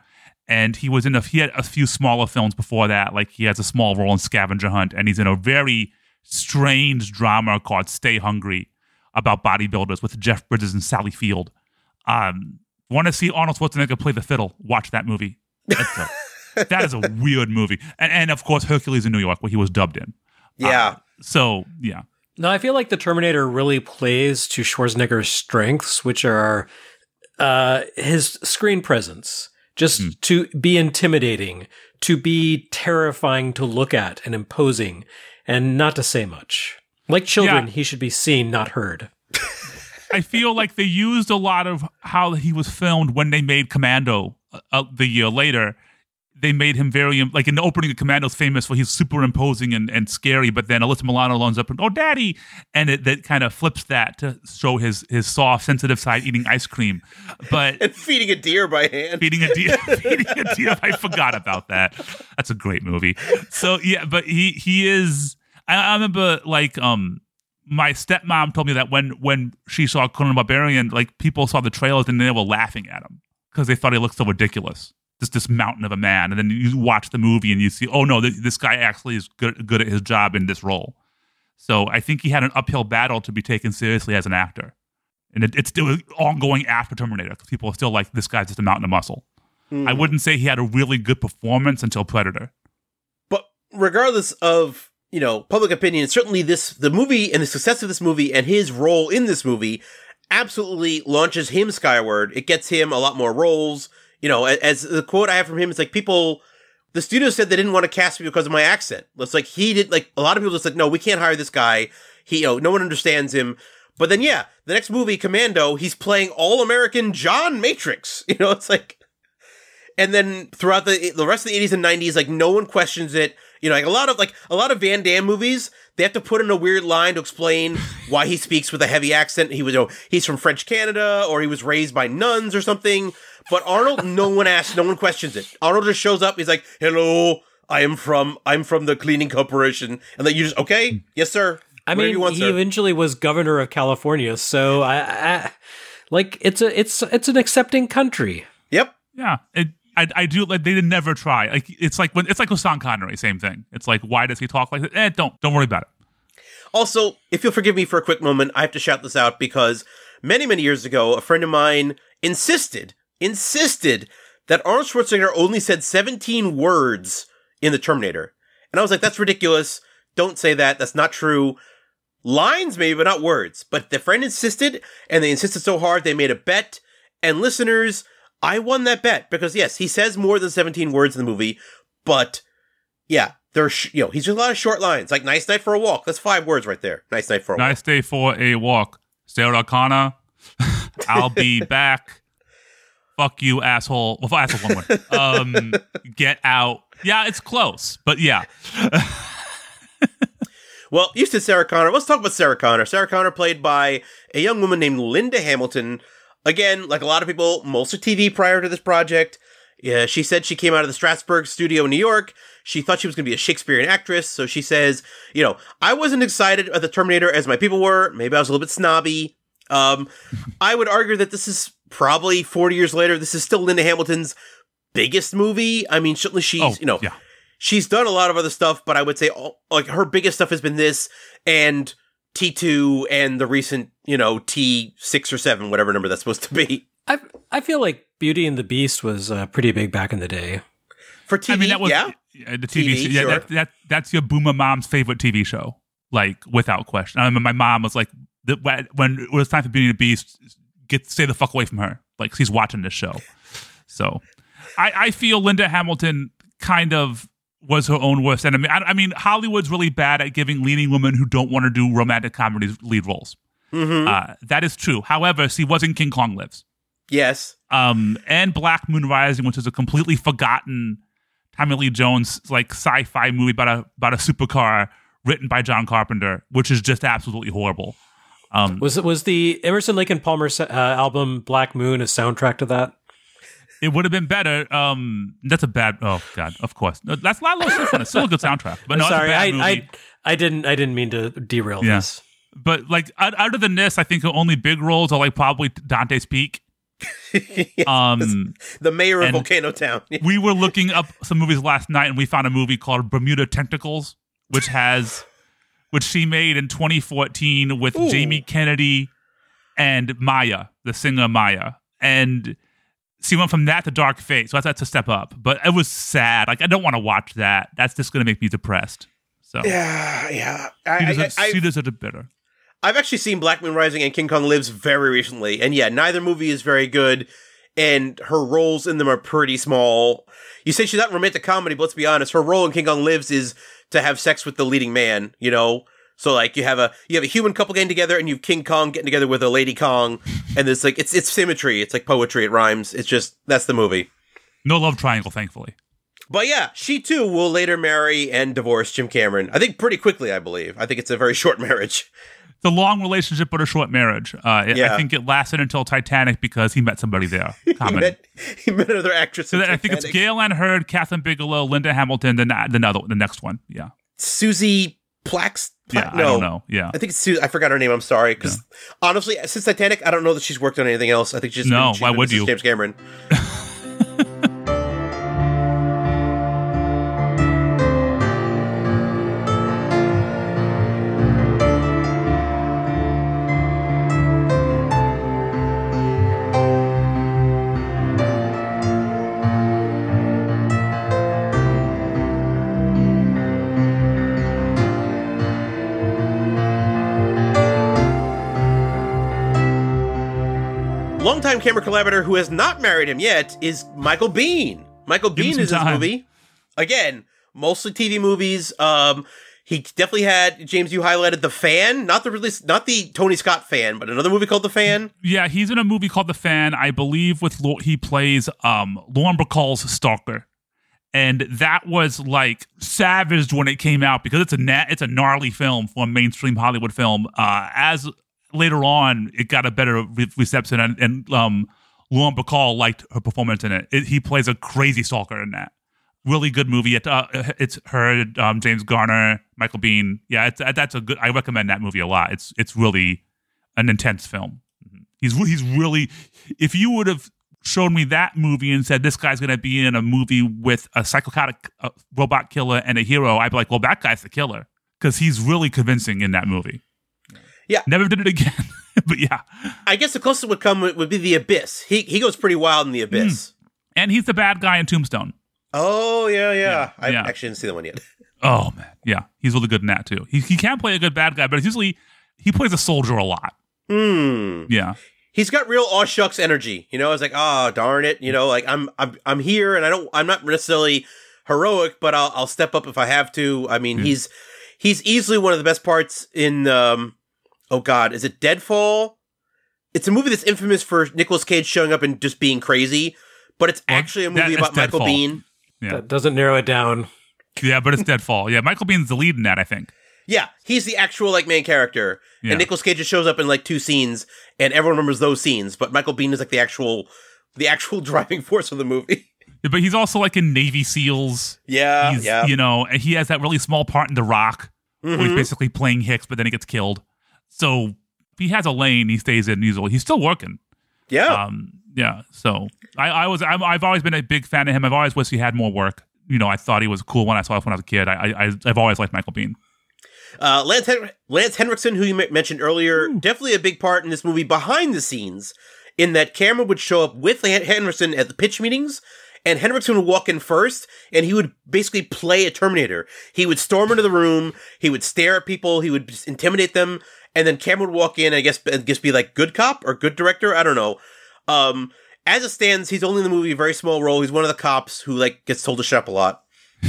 And he was in a he had a few smaller films before that, like he has a small role in Scavenger Hunt, and he's in a very strange drama called Stay Hungry about bodybuilders with Jeff Bridges and Sally Field. Um, want to see Arnold Schwarzenegger play the fiddle? Watch that movie. That's a, that is a weird movie. And, and of course, Hercules in New York, where he was dubbed in. Yeah. Uh, so, yeah. No, I feel like the Terminator really plays to Schwarzenegger's strengths, which are uh, his screen presence. Just mm. to be intimidating, to be terrifying to look at and imposing, and not to say much. Like children, yeah. he should be seen, not heard. I feel like they used a lot of how he was filmed when they made Commando uh, the year later. They made him very, like in the opening of Commando's famous for he's super imposing and, and scary, but then Alyssa Milano lines up and, oh, daddy! And it that kind of flips that to show his his soft, sensitive side eating ice cream. But and feeding a deer by hand. Feeding a deer. feeding a deer. I forgot about that. That's a great movie. So, yeah, but he he is, I, I remember like, um, my stepmom told me that when, when she saw Conan the Barbarian, like people saw the trailers and they were laughing at him because they thought he looked so ridiculous. Just this mountain of a man, and then you watch the movie and you see, oh no, th- this guy actually is good, good at his job in this role. So I think he had an uphill battle to be taken seriously as an actor, and it, it's still ongoing after Terminator because people are still like, this guy's just a mountain of muscle. Mm. I wouldn't say he had a really good performance until Predator. But regardless of you know public opinion, certainly this the movie and the success of this movie and his role in this movie absolutely launches him skyward. It gets him a lot more roles. You know, as the quote I have from him is like, people, the studio said they didn't want to cast me because of my accent. It's like, he did, like, a lot of people just like, no, we can't hire this guy. He, you know, no one understands him. But then, yeah, the next movie, Commando, he's playing all-American John Matrix. You know, it's like, and then throughout the the rest of the eighties and nineties, like, no one questions it. You know, like, a lot of, like, a lot of Van Damme movies, they have to put in a weird line to explain why he speaks with a heavy accent. He was, you know, he's from French Canada, or he was raised by nuns or something. But Arnold, no one asks, no one questions it. Arnold just shows up. He's like, "Hello, I am from, I'm from the cleaning corporation," and then you just, okay, yes, sir. I mean, want, he sir. eventually was governor of California, so I, I, like, it's a, it's, it's an accepting country. Yep. Yeah. It, I, I do like they did never try. Like it's like when it's like with Sean Connery, same thing. It's like, why does he talk like that? Eh, don't don't worry about it. Also, if you'll forgive me for a quick moment, I have to shout this out because many many years ago, a friend of mine insisted insisted that Arnold Schwarzenegger only said seventeen words in The Terminator, and I was like, that's ridiculous. Don't say that. That's not true. Lines maybe, but not words. But the friend insisted, and they insisted so hard they made a bet. And listeners, I won that bet because yes, he says more than seventeen words in the movie, but yeah, there's sh- you know he's just a lot of short lines like "nice night for a walk." That's five words right there. Nice night for a nice walk. day for a walk. Sarah Connor, I'll be back. Fuck you, asshole. Well, asshole one word. Um, get out. Yeah, it's close, but yeah. Well, you said Sarah Connor. Let's talk about Sarah Connor. Sarah Connor played by a young woman named Linda Hamilton. Again, like a lot of people, mostly T V prior to this project. Yeah, she said she came out of the Strasbourg studio in New York. She thought she was going to be a Shakespearean actress. So she says, you know, I wasn't excited at the Terminator as my people were. Maybe I was a little bit snobby. Um, I would argue that this is probably forty years later. This is still Linda Hamilton's biggest movie. I mean, certainly she's, oh, you know, yeah. she's done a lot of other stuff, but I would say all, like her biggest stuff has been this and T two and the recent, you know, T six or seven, whatever number that's supposed to be. I I feel like Beauty and the Beast was uh, pretty big back in the day. For T V, I mean, that was, yeah? yeah the T V, T V yeah, sure. that, that, that's your boomer mom's favorite T V show, like, without question. I remember my mom was like, the, when it was time for Beauty and the Beast, get stay the fuck away from her. Like, she's watching this show. So, I, I feel Linda Hamilton kind of was her own worst enemy. I, I mean, Hollywood's really bad at giving leading women who don't want to do romantic comedies lead roles. Mm-hmm. Uh, that is true. However, she was in King Kong Lives. Yes. Um, and Black Moon Rising, which is a completely forgotten Tommy Lee Jones like sci-fi movie about a about a supercar written by John Carpenter, which is just absolutely horrible. Um, was it was the Emerson Lake and Palmer uh, album Black Moon a soundtrack to that? It would have been better. Um, that's a bad. Oh God, of course. No, that's not a little different. It's still a good soundtrack. But no, sorry, it's a bad I, movie. I I didn't I didn't mean to derail yeah. this. But like, other than this, I think the only big roles are like probably Dante's Peak. Yes, Um, the mayor of and- Volcano Town. we were looking up some movies last night, and we found a movie called Bermuda Tentacles, which has, which she made in twenty fourteen with Ooh. Jamie Kennedy and Maya, the singer Maya, and she went from that to Dark Fate, so that's, that's a step up. But it was sad. Like I don't want to watch that. That's just going to make me depressed. So Yeah, yeah. she I, I, deserves, I, she deserves it better. I've actually seen Black Moon Rising and King Kong Lives very recently, and yeah, neither movie is very good, and her roles in them are pretty small. You say she's not romantic comedy, but let's be honest, her role in King Kong Lives is to have sex with the leading man, you know? So like you have a you have a human couple getting together, and you have King Kong getting together with a Lady Kong, and it's like it's it's symmetry, it's like poetry, it rhymes. It's just that's the movie. No love triangle, thankfully. But yeah, she too will later marry and divorce Jim Cameron. I think pretty quickly, I believe. I think it's a very short marriage. It's a long relationship but a short marriage. Uh, it- Yeah. I think it lasted until Titanic because he met somebody there. He Comedy. met, he met another actress. So in that- I think it's Titanic. Gail Ann Hurd, Catherine Bigelow, Linda Hamilton, then the, the, other, the next one. Yeah. Susie Plax. Yeah, no, I don't know. Yeah. I think it's Susie. I forgot her name. I'm sorry. Because honestly, since Titanic, I don't know that she's worked on anything else. I think she's No, been, she's why been would Missus you? James Cameron. Longtime camera collaborator who has not married him yet is Michael Biehn. Michael Give him Biehn is some his time. movie. Again, mostly T V movies. Um, he definitely had, James, you highlighted The Fan, not the release, not the Tony Scott Fan, but another movie called The Fan. Yeah, he's in a movie called The Fan, I believe, with Lo- he plays um, Lauren Bacall's Stalker. And that was like savaged when it came out because it's a na- it's a gnarly film for a mainstream Hollywood film. Uh, as later on, it got a better re- reception, and, and um, Lauren Bacall liked her performance in it. it. He plays a crazy stalker in that. Really good movie. It, uh, it's her, um, James Garner, Michael Biehn. Yeah, it's, that's a good. I recommend that movie a lot. It's it's really an intense film. He's re- he's really. If you would have shown me that movie and said this guy's going to be in a movie with a psychopathic uh, robot killer and a hero, I'd be like, well, that guy's the killer because he's really convincing in that movie. Yeah. Never did it again, but yeah. I guess the closest would come would be The Abyss. He he goes pretty wild in The Abyss. And he's the bad guy in Tombstone. Oh, yeah, yeah. I yeah. actually didn't see that one yet. Oh, man. Yeah. He's really good in that, too. He, he can play a good bad guy, but it's usually he plays a soldier a lot. Hmm. Yeah. He's got real aw shucks energy. You know, it's like, oh, darn it. You know, like I'm I'm I'm here and I don't I'm not necessarily heroic, but I'll I'll step up if I have to. I mean, Mm. he's he's easily one of the best parts in um oh god, is it Deadfall? It's a movie that's infamous for Nicolas Cage showing up and just being crazy, but it's Well, actually a that- movie that's about Michael Deadfall. Biehn. Yeah. That doesn't narrow it down. Yeah, but it's Deadfall. Yeah, Michael Bihn's the lead in that, I think. Yeah, he's the actual like main character, Yeah. and Nicolas Cage just shows up in like two scenes, and everyone remembers those scenes. But Michael Biehn is like the actual, the actual driving force of the movie. Yeah, but he's also like in Navy SEALs. Yeah, He's, yeah. You know, and he has that really small part in The Rock where he's Mhm. basically playing Hicks, but then he gets killed. So if he has a lane, he stays in. He's, he's still working. Yeah, Um, yeah. So I, I was, I'm, I've always been a big fan of him. I've always wished he had more work. You know, I thought he was cool when I saw him when I was a kid. I, I, I've always liked Michael Biehn. uh, Lance Hen- Lance Henriksen, who you m- mentioned earlier, definitely a big part in this movie behind the scenes. In that Cameron would show up with Hen- Henriksen at the pitch meetings, and Henriksen would walk in first, and he would basically play a Terminator. He would storm into the room, he would stare at people, he would just intimidate them, and then Cameron would walk in, I guess, and just be like good cop or good director. I don't know. Um, as it stands, he's only in the movie a very small role. He's one of the cops who like gets told to shut up a lot.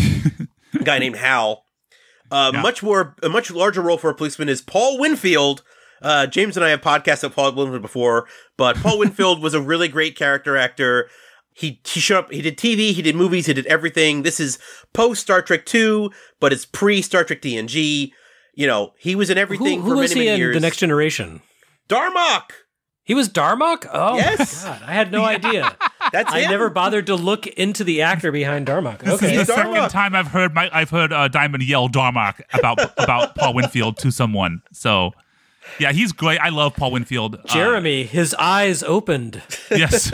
A guy named Hal. Uh, Yeah. Much more, a much larger role for a policeman is Paul Winfield. Uh, James and I have podcasted with Paul Winfield before, but Paul Winfield was a really great character actor. He he showed up. He did T V. He did movies. He did everything. This is post Star Trek two, but it's pre Star Trek D N G. You know, he was in everything Who, who for was many he many in years. The Next Generation? Darmok. He was Darmok? Oh, Yes. my God. I had no idea. That's I him. never bothered to look into the actor behind Darmok. This Okay. is the Darmok. second time I've heard my I've heard uh, Diamond yell Darmok about about Paul Winfield to someone. So Yeah, he's great. I love Paul Winfield. Uh, Jeremy, his eyes opened. yes.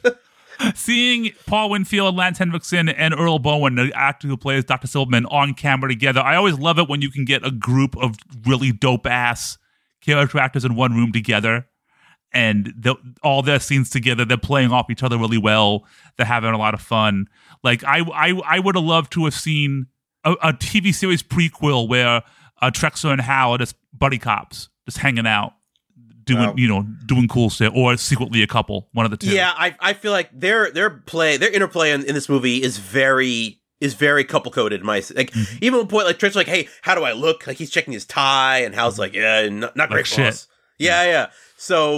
Seeing Paul Winfield, Lance Henriksen, and Earl Bowen, the actor who plays Doctor Silverman, on camera together, I always love it when you can get a group of really dope-ass character actors in one room together, and the, all their scenes together, they're playing off each other really well. They're having a lot of fun. Like, I I, I would have loved to have seen a, a T V series prequel where uh, Trexler and Hal are just buddy cops, just hanging out. Doing Wow. you know doing cool shit, or secretly a couple, one of the two. Yeah, I I feel like their their play their interplay in, in this movie is very is very couple coded. My like Mm-hmm. even at a point like Trent's like, hey, how do I look? Like he's checking his tie, and Hal's like, yeah, not, not great, shit. boss. Yeah, yeah. So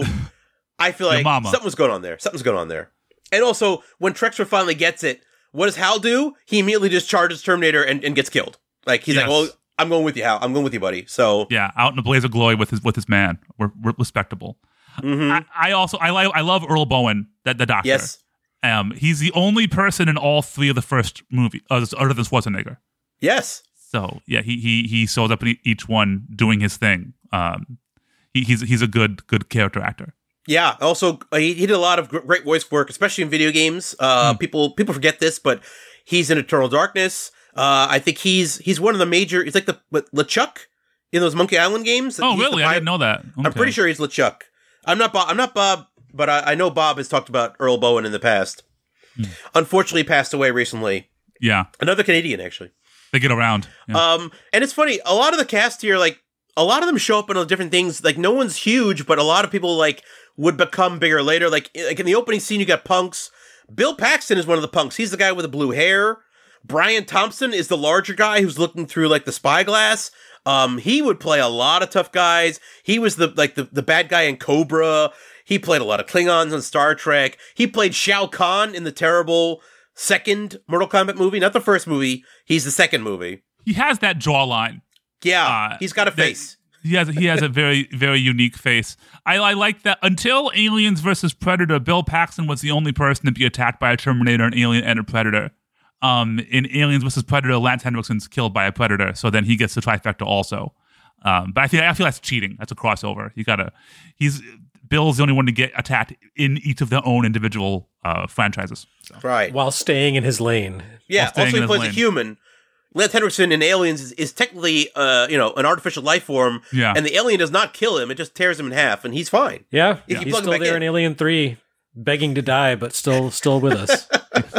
I feel Your like mama. something was going on there. Something's going on there. And also when Trexler finally gets it, what does Hal do? He immediately just charges Terminator and, and gets killed. Like he's like, Yes. well, I'm going with you, Hal. I'm going with you, buddy. So Yeah, out in a blaze of glory with his with his man. We're, we're respectable. mhm. I, I also I like I love Earl Bowen, that the doctor. yes, Um, he's the only person in all three of the first movie, uh, other than Schwarzenegger. yes. So yeah, he he he shows up in e- each one doing his thing. Um, he, he's he's a good good character actor. Yeah. Also, uh, he, he did a lot of gr- great voice work, especially in video games. Uh, Hmm. People people forget this, but he's in Eternal Darkness. Uh, I think he's he's one of the major. He's like the what, LeChuck in those Monkey Island games. Oh He's the really? I pi- didn't know that. I'm Okay. pretty sure he's LeChuck. I'm not. Bob, I'm not Bob, but I, I know Bob has talked about Earl Bowen in the past. Hmm. Unfortunately, passed away recently. Yeah, Another Canadian, actually. they get around. Yeah. Um, and it's funny. A lot of the cast here, like a lot of them show up in different things. Like no one's huge, but a lot of people like would become bigger later. Like like in the opening scene, you got punks. Bill Paxton is one of the punks. He's the guy with the blue hair. Brian Thompson is the larger guy who's looking through like the spyglass. Um, he would play a lot of tough guys. He was the like the, the bad guy in Cobra. He played a lot of Klingons on Star Trek. He played Shao Kahn in the terrible second Mortal Kombat movie, not the first movie. He's the second movie. he has that jawline. Yeah, Uh, he's got a that- face. He has he has a very very unique face. I, I like that. Until Aliens versus Predator, Bill Paxton was the only person to be attacked by a Terminator, an alien, and a Predator. Um, in Aliens versus Predator, Lance Henriksen's killed by a Predator, so then he gets the trifecta also. Um, but I feel I feel that's cheating. That's a crossover. You gotta. He's Bill's the only one to get attacked in each of their own individual uh, franchises. So. Right. While staying in his lane. Yeah, staying also in he his plays a lane. human. Lance Henriksen in Aliens is, is technically, uh, you know, an artificial life form. Yeah. And the alien does not kill him; it just tears him in half, and he's fine. Yeah, You can he's plug him still back there in. in Alien three, begging to die, but still still with us.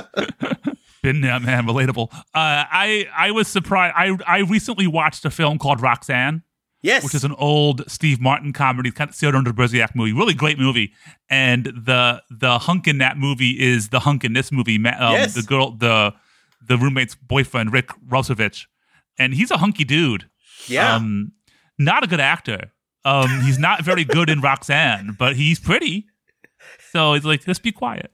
Been there, man. Relatable. Uh, I I was surprised. I I recently watched a film called Roxanne, Yes, which is an old Steve Martin comedy, kind of steered under the Bergerac movie. Really great movie. And the the hunk in that movie is the hunk in this movie. Ma- Um, Yes. The girl, the the roommate's boyfriend, Rick Rosovich, and he's a hunky dude. yeah. Um, not a good actor. Um, he's not very good in Roxanne, but he's pretty. So it's like, just be quiet.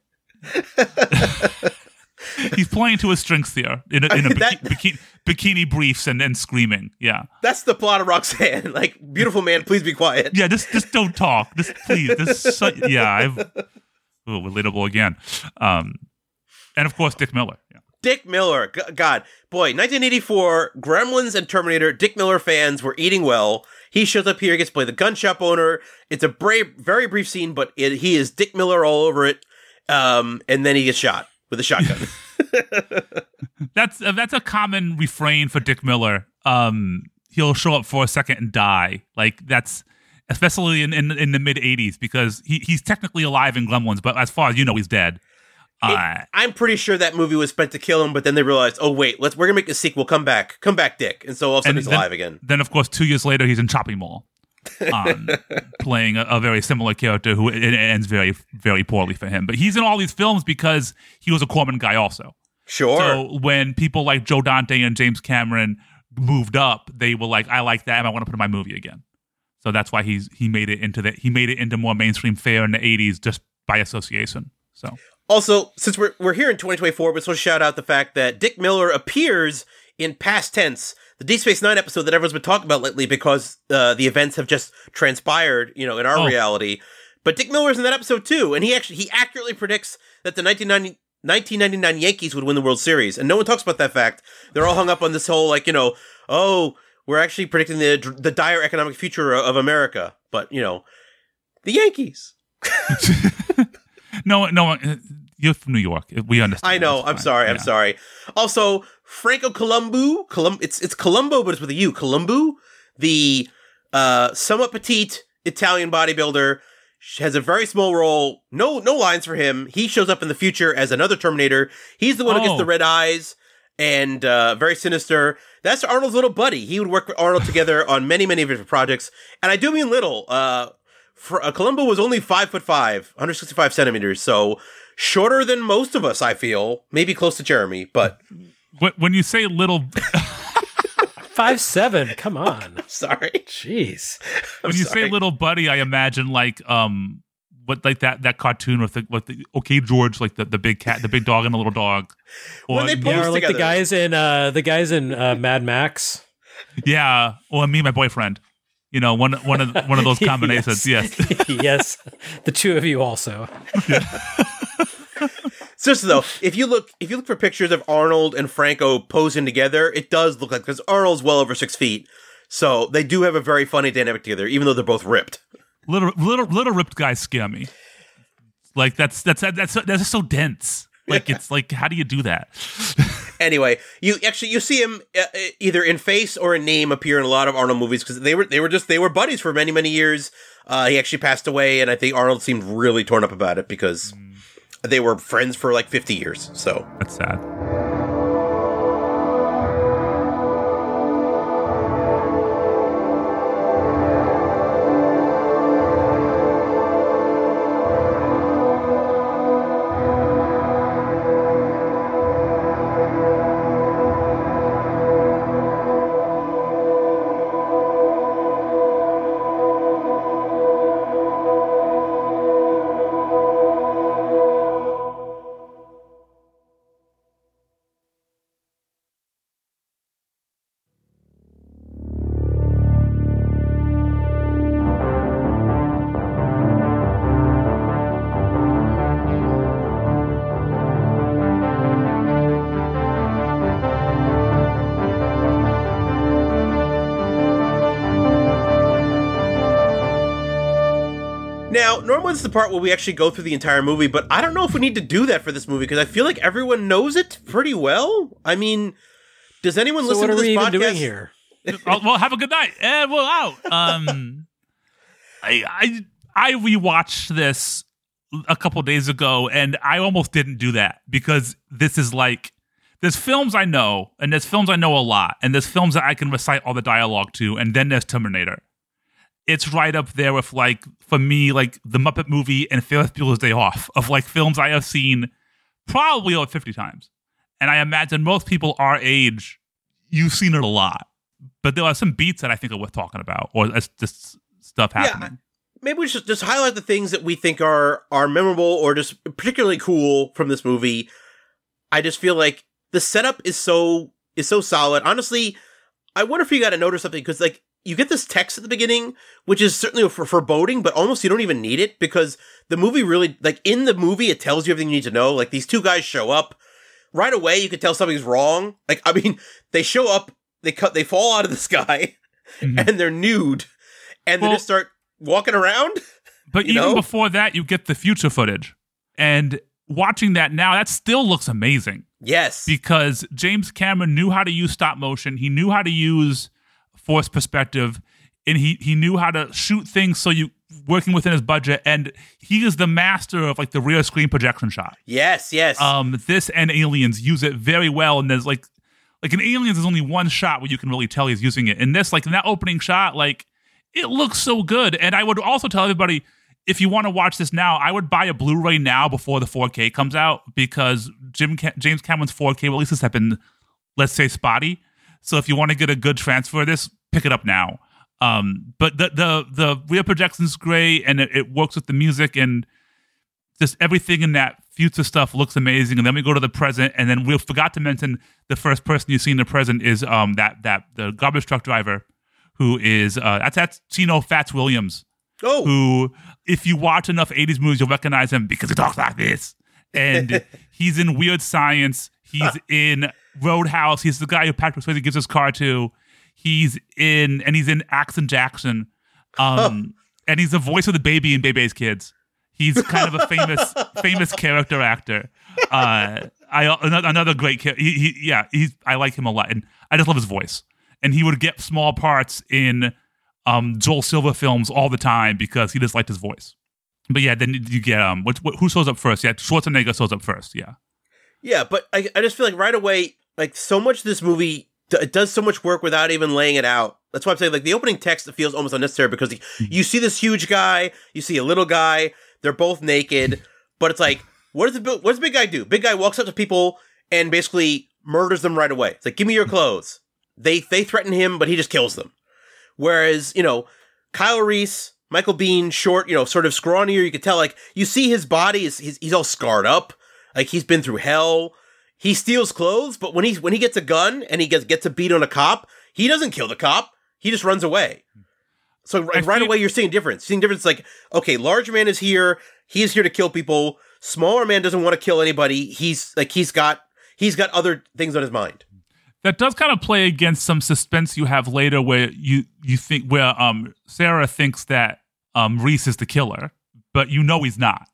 He's playing to his strengths there in a, in a biki- That- bikini, bikini briefs and, and screaming. Yeah. That's the plot of Roxanne. Like, beautiful man, please be quiet. Yeah, just just don't talk. Just please. Just so, yeah, I've oh, relatable again. Um, and of course, Dick Miller. Yeah. Dick Miller, G- God, boy, nineteen eighty-four, Gremlins and Terminator. Dick Miller fans were eating well. He shows up here, gets to play the gun shop owner. It's a brave, very brief scene, but it, he is Dick Miller all over it. Um, and then he gets shot with a shotgun. That's uh, that's a common refrain for Dick Miller. Um, he'll show up for a second and die. Like that's especially in in, in the mid eighties because he he's technically alive in Gremlins, but as far as you know, he's dead. Uh, I'm pretty sure that movie was spent to kill him, but then they realized, oh wait, let's we're gonna make a sequel. Come back, come back, Dick. And so all of a sudden And he's then- alive again. Then, of course, two years later, he's in Chopping Mall, um, playing a, a very similar character who it, it ends very, very poorly for him. But he's in all these films because he was a Corman guy also. Sure. So when people like Joe Dante and James Cameron moved up, they were like, "I like that, and I want to put in my movie again." So that's why he's he made it into the he made it into more mainstream fare in the eighties just by association. So. Also, since we're we're here in twenty twenty-four, we're supposed to shout out the fact that Dick Miller appears in past tense, the Deep Space Nine episode that everyone's been talking about lately because uh, the events have just transpired, you know, in our Oh. reality. But Dick Miller's in that episode too, and he actually he accurately predicts that the nineteen ninety-nine Yankees would win the World Series, and no one talks about that fact. They're all hung up on this whole like, you know, oh, we're actually predicting the the dire economic future of America. But, you know, the Yankees. no, no, you're from New York. We understand. I know. I'm sorry. I'm yeah. sorry. Also, Franco Columbu. Colum- it's it's Columbo, but it's with a U. Columbu, the uh, somewhat petite Italian bodybuilder, has a very small role. No, no lines for him. He shows up in the future as another Terminator. He's the one oh. who gets the red eyes and uh, very sinister. That's Arnold's little buddy. He would work with Arnold together on many, many different projects. And I do mean little. Uh, for, uh, Columbo was only five foot five, one hundred sixty-five centimeters. So shorter than most of us, I feel. Maybe close to Jeremy, but when you say little. Five seven, come on. Sorry. Jeez. I'm when you sorry. say little buddy, I imagine like um what like that, that cartoon with the with the okay George, like the, the big cat, the big dog and the little dog. Or, when they pose yeah, or like together. the guys in uh the guys in uh, Mad Max. Yeah. Or me and my boyfriend. You know, one one of one of those combinations. yes. Yes. yes. The two of you also. Yeah. Seriously though, if you look if you look for pictures of Arnold and Franco posing together, it does look like, because Arnold's well over six feet, so they do have a very funny dynamic together, even though they're both ripped. Little little little ripped guys scare me. Like that's that's that's that's just so dense. Like it's like, how do you do that? Anyway, you actually you see him uh, either in face or in name appear in a lot of Arnold movies, because they were they were just they were buddies for many many years. Uh, he actually passed away, and I think Arnold seemed really torn up about it because. Mm. They were friends for like fifty years, so. That's sad. Now, normally it's the part where we actually go through the entire movie, but I don't know if we need to do that for this movie, because I feel like everyone knows it pretty well. I mean, does anyone so listen to this podcast? What are we even doing here? oh, well, have a good night. And we're out. Um, I, I I rewatched this a couple days ago, and I almost didn't do that, because this is like, there's films I know, and there's films I know a lot, and there's films that I can recite all the dialogue to, and then there's Terminator. It's right up there with, like, for me, like, The Muppet Movie and Ferris Bueller's Day Off, of, like, films I have seen probably over fifty times. And I imagine most people our age, you've seen it a lot. But there are some beats that I think are worth talking about, or just stuff happening. Yeah, maybe we should just highlight the things that we think are, are memorable or just particularly cool from this movie. I just feel like the setup is so is so solid. Honestly, I wonder if you got to notice something, because, like, you get this text at the beginning, which is certainly for foreboding, but almost you don't even need it, because the movie really, like, in the movie, it tells you everything you need to know. Like, these two guys show up. Right away, you can tell something's wrong. Like, I mean, they show up, they cut, they fall out of the sky, mm-hmm. and they're nude, and well, they just start walking around. But even know? before that, you get the future footage. And watching that now, that still looks amazing. Yes. Because James Cameron knew how to use stop motion. He knew how to use force perspective, and he he knew how to shoot things so you working within his budget, and he is the master of, like, the rear screen projection shot. Yes, yes. Um, this and Aliens use it very well, and there's like like in Aliens, there's only one shot where you can really tell he's using it. In this, like in that opening shot, like it looks so good. And I would also tell everybody, if you want to watch this now, I would buy a Blu-ray now before the four K comes out, because Jim Cam- James Cameron's four K releases have been, let's say, spotty. So if you want to get a good transfer of this, pick it up now. Um, but the the the rear projection's great, and it, it works with the music, and just everything in that future stuff looks amazing. And then we go to the present, and then we forgot to mention the first person you see in the present is um that that the garbage truck driver, who is uh that's that's Chino Fats Williams. Oh, who, if you watch enough eighties movies, you'll recognize him because he talks like this. And he's in Weird Science. He's in Roadhouse. He's the guy who Patrick Swayze gives his car to. He's in, and he's in Action Jackson. Um, and he's the voice of the baby in Bebe's Kids. He's kind of a famous, famous character actor. Uh, I another, another great character. He, he, yeah, he's. I like him a lot, and I just love his voice. And he would get small parts in um, Joel Silver films all the time because he just liked his voice. But yeah, then you get um, what, what, who shows up first? Yeah, Schwarzenegger shows up first. Yeah, yeah, but I, I just feel like right away, like so much of this movie, it does so much work without even laying it out. That's why I'm saying, like, the opening text feels almost unnecessary because the, you see this huge guy, you see a little guy, they're both naked, but it's like, what does the what does the big guy do? Big guy walks up to people and basically murders them right away. It's like, give me your clothes. They they threaten him, but he just kills them. Whereas, you know, Kyle Reese, Michael Biehn, short, you know, sort of scrawnier, you could tell, like, you see his body, is he's, he's all scarred up, like he's been through hell. He steals clothes, but when he when he gets a gun and he gets gets a beat on a cop, he doesn't kill the cop. He just runs away. So like, right away, you're seeing difference. Seeing difference like, okay, large man is here. He's here to kill people. Smaller man doesn't want to kill anybody. He's like, he's got, he's got other things on his mind. That does kind of play against some suspense you have later where you, you think, where um Sarah thinks that um Reese is the killer, but you know he's not.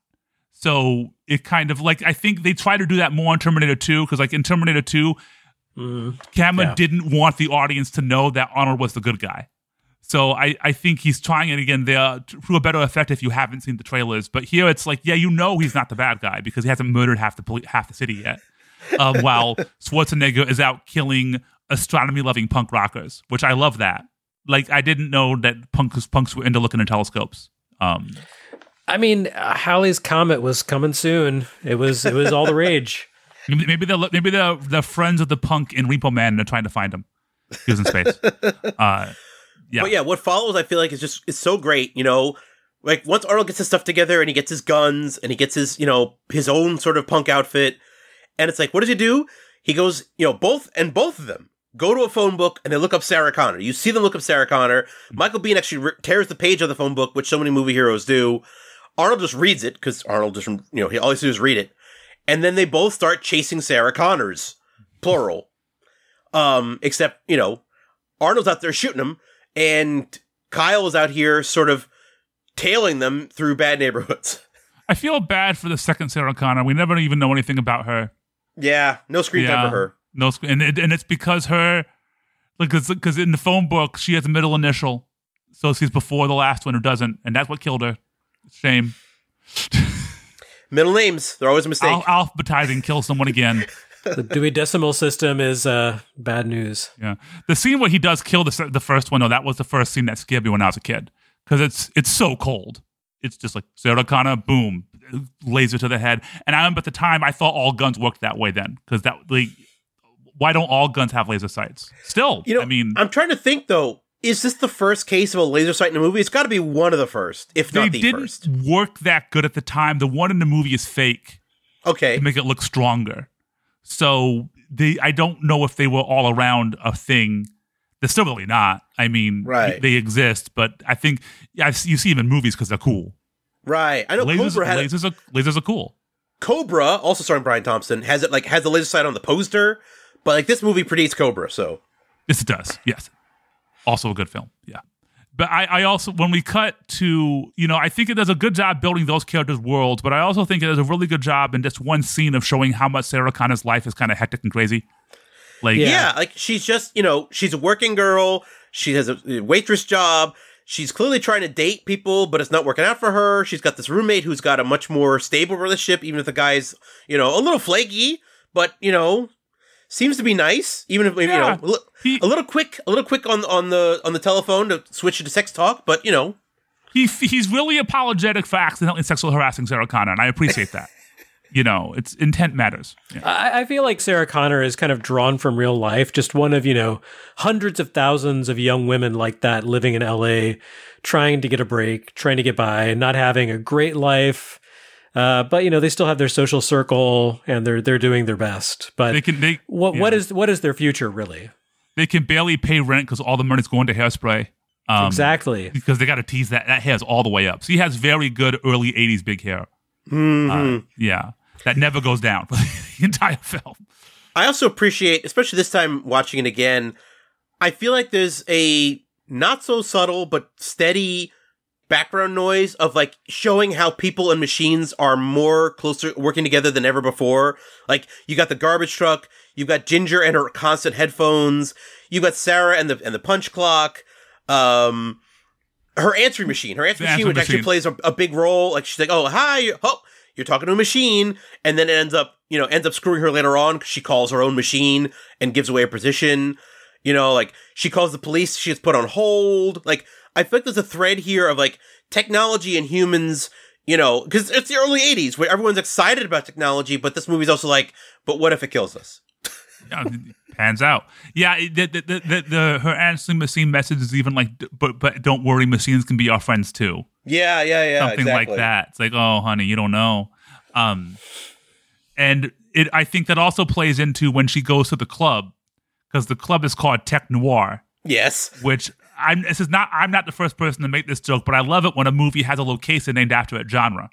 So it kind of like, I think they try to do that more in Terminator two, because like in Terminator two, mm, Cameron yeah. didn't want the audience to know that Arnold was the good guy. So I, I think he's trying it again there to a better effect if you haven't seen the trailers. But here it's like, yeah, you know he's not the bad guy because he hasn't murdered half the poli- half the city yet. Um, while Schwarzenegger is out killing astronomy-loving punk rockers, which I love that. Like, I didn't know that punks, punks were into looking at telescopes. Um, I mean, uh, Halley's Comet was coming soon. It was it was all the rage. Maybe they're maybe they're, they're friends of the punk in Repo Man and they're trying to find him. He was in space. Uh, yeah. But yeah, what follows, I feel like, is just, it's so great, you know? Like, once Arnold gets his stuff together and he gets his guns and he gets his, you know, his own sort of punk outfit, and it's like, what does he do? He goes, you know, both, and both of them go to a phone book and they look up Sarah Connor. You see them look up Sarah Connor. Michael Biehn actually re- tears the page of the phone book, which so many movie heroes do. Arnold just reads it, because Arnold just, you know, he all he has to do is read it. And then they both start chasing Sarah Connors, plural. Um, except, you know, Arnold's out there shooting them, and Kyle is out here sort of tailing them through bad neighborhoods. I feel bad for the second Sarah Connor. We never even know anything about her. Yeah, no screen yeah, time for her. No screen, and it, and it's because her, like, because in the phone book she has a middle initial, so she's before the last one who doesn't, and that's what killed her. Shame. Middle names, they're always a mistake. Al- alphabetizing kills someone again. The Dewey Decimal System is uh, bad news. Yeah, the scene where he does kill the the first one, though, that was the first scene that scared me when I was a kid, because it's it's so cold. It's just like Sarah Connor, boom, laser to the head. And I remember at the time I thought all guns worked that way then, because that like, why don't all guns have laser sights? Still, you know, I mean, I'm trying to think though. Is this the first case of a laser sight in a movie? It's got to be one of the first, if not the didn't first. Work that good at the time. The one in the movie is fake. Okay, to make it look stronger. So they, I don't know if they were all around a thing. They're still really not. I mean, right. they exist, but I think yeah, you see them in movies because they're cool. Right. I know lasers, Cobra had lasers. Are, lasers are cool. Cobra, also starring Bryan Thompson, has it like has the laser sight on the poster, but like this movie predates Cobra, so yes, it does. Yes. Also a good film, yeah. But I, I also, when we cut to, you know, I think it does a good job building those characters' worlds, but I also think it does a really good job in just one scene of showing how much Sarah Connor's life is kind of hectic and crazy. Like, yeah. yeah, like she's just, you know, she's a working girl, she has a waitress job, she's clearly trying to date people, but it's not working out for her. She's got this roommate who's got a much more stable relationship, even if the guy's, you know, a little flaky, but, you know, seems to be nice, even if, yeah, you know, he, a little quick, a little quick on on the on the telephone to switch to sex talk, but you know, he he's really apologetic for accidentally sexually harassing Sarah Connor, and I appreciate that. You know, it's intent matters. Yeah. I, I feel like Sarah Connor is kind of drawn from real life, just one of, you know, hundreds of thousands of young women like that living in L A, trying to get a break, trying to get by, not having a great life. Uh, but you know, they still have their social circle and they're they're doing their best. But they can, they, what yeah. what is what is their future really? They can barely pay rent because all the money's going to Hairspray. Um, exactly, because they got to tease that that hair's all the way up. So he has very good early eighties big hair. Mm-hmm. Uh, yeah, that never goes down for the entire film. I also appreciate, especially this time watching it again, I feel like there's a not so subtle but steady background noise of like showing how people and machines are more closer working together than ever before. Like you got the garbage truck, you've got Ginger and her constant headphones, you got Sarah and the and the punch clock, um, her answering machine, her answering The machine, answering which actually machine. plays a, a big role. Like she's like, oh hi, oh you're talking to a machine, and then it ends up you know ends up screwing her later on because she calls her own machine and gives away her position. You know, like she calls the police, she gets put on hold. Like I feel like there's a thread here of like technology and humans, you know, because it's the early eighties where everyone's excited about technology, but this movie's also like, but what if it kills us? Yeah, it pans out. Yeah, it- the, the, the, the, the her answering machine message is even like, but but don't worry, machines can be our friends too. Yeah, yeah, yeah. Something exactly. like that. It's like, oh, honey, you don't know. Um, and it, I think that also plays into when she goes to the club, because the club is called Tech Noir, Yes. which I'm. This is not. I'm not the first person to make this joke, but I love it when a movie has a location named after a genre.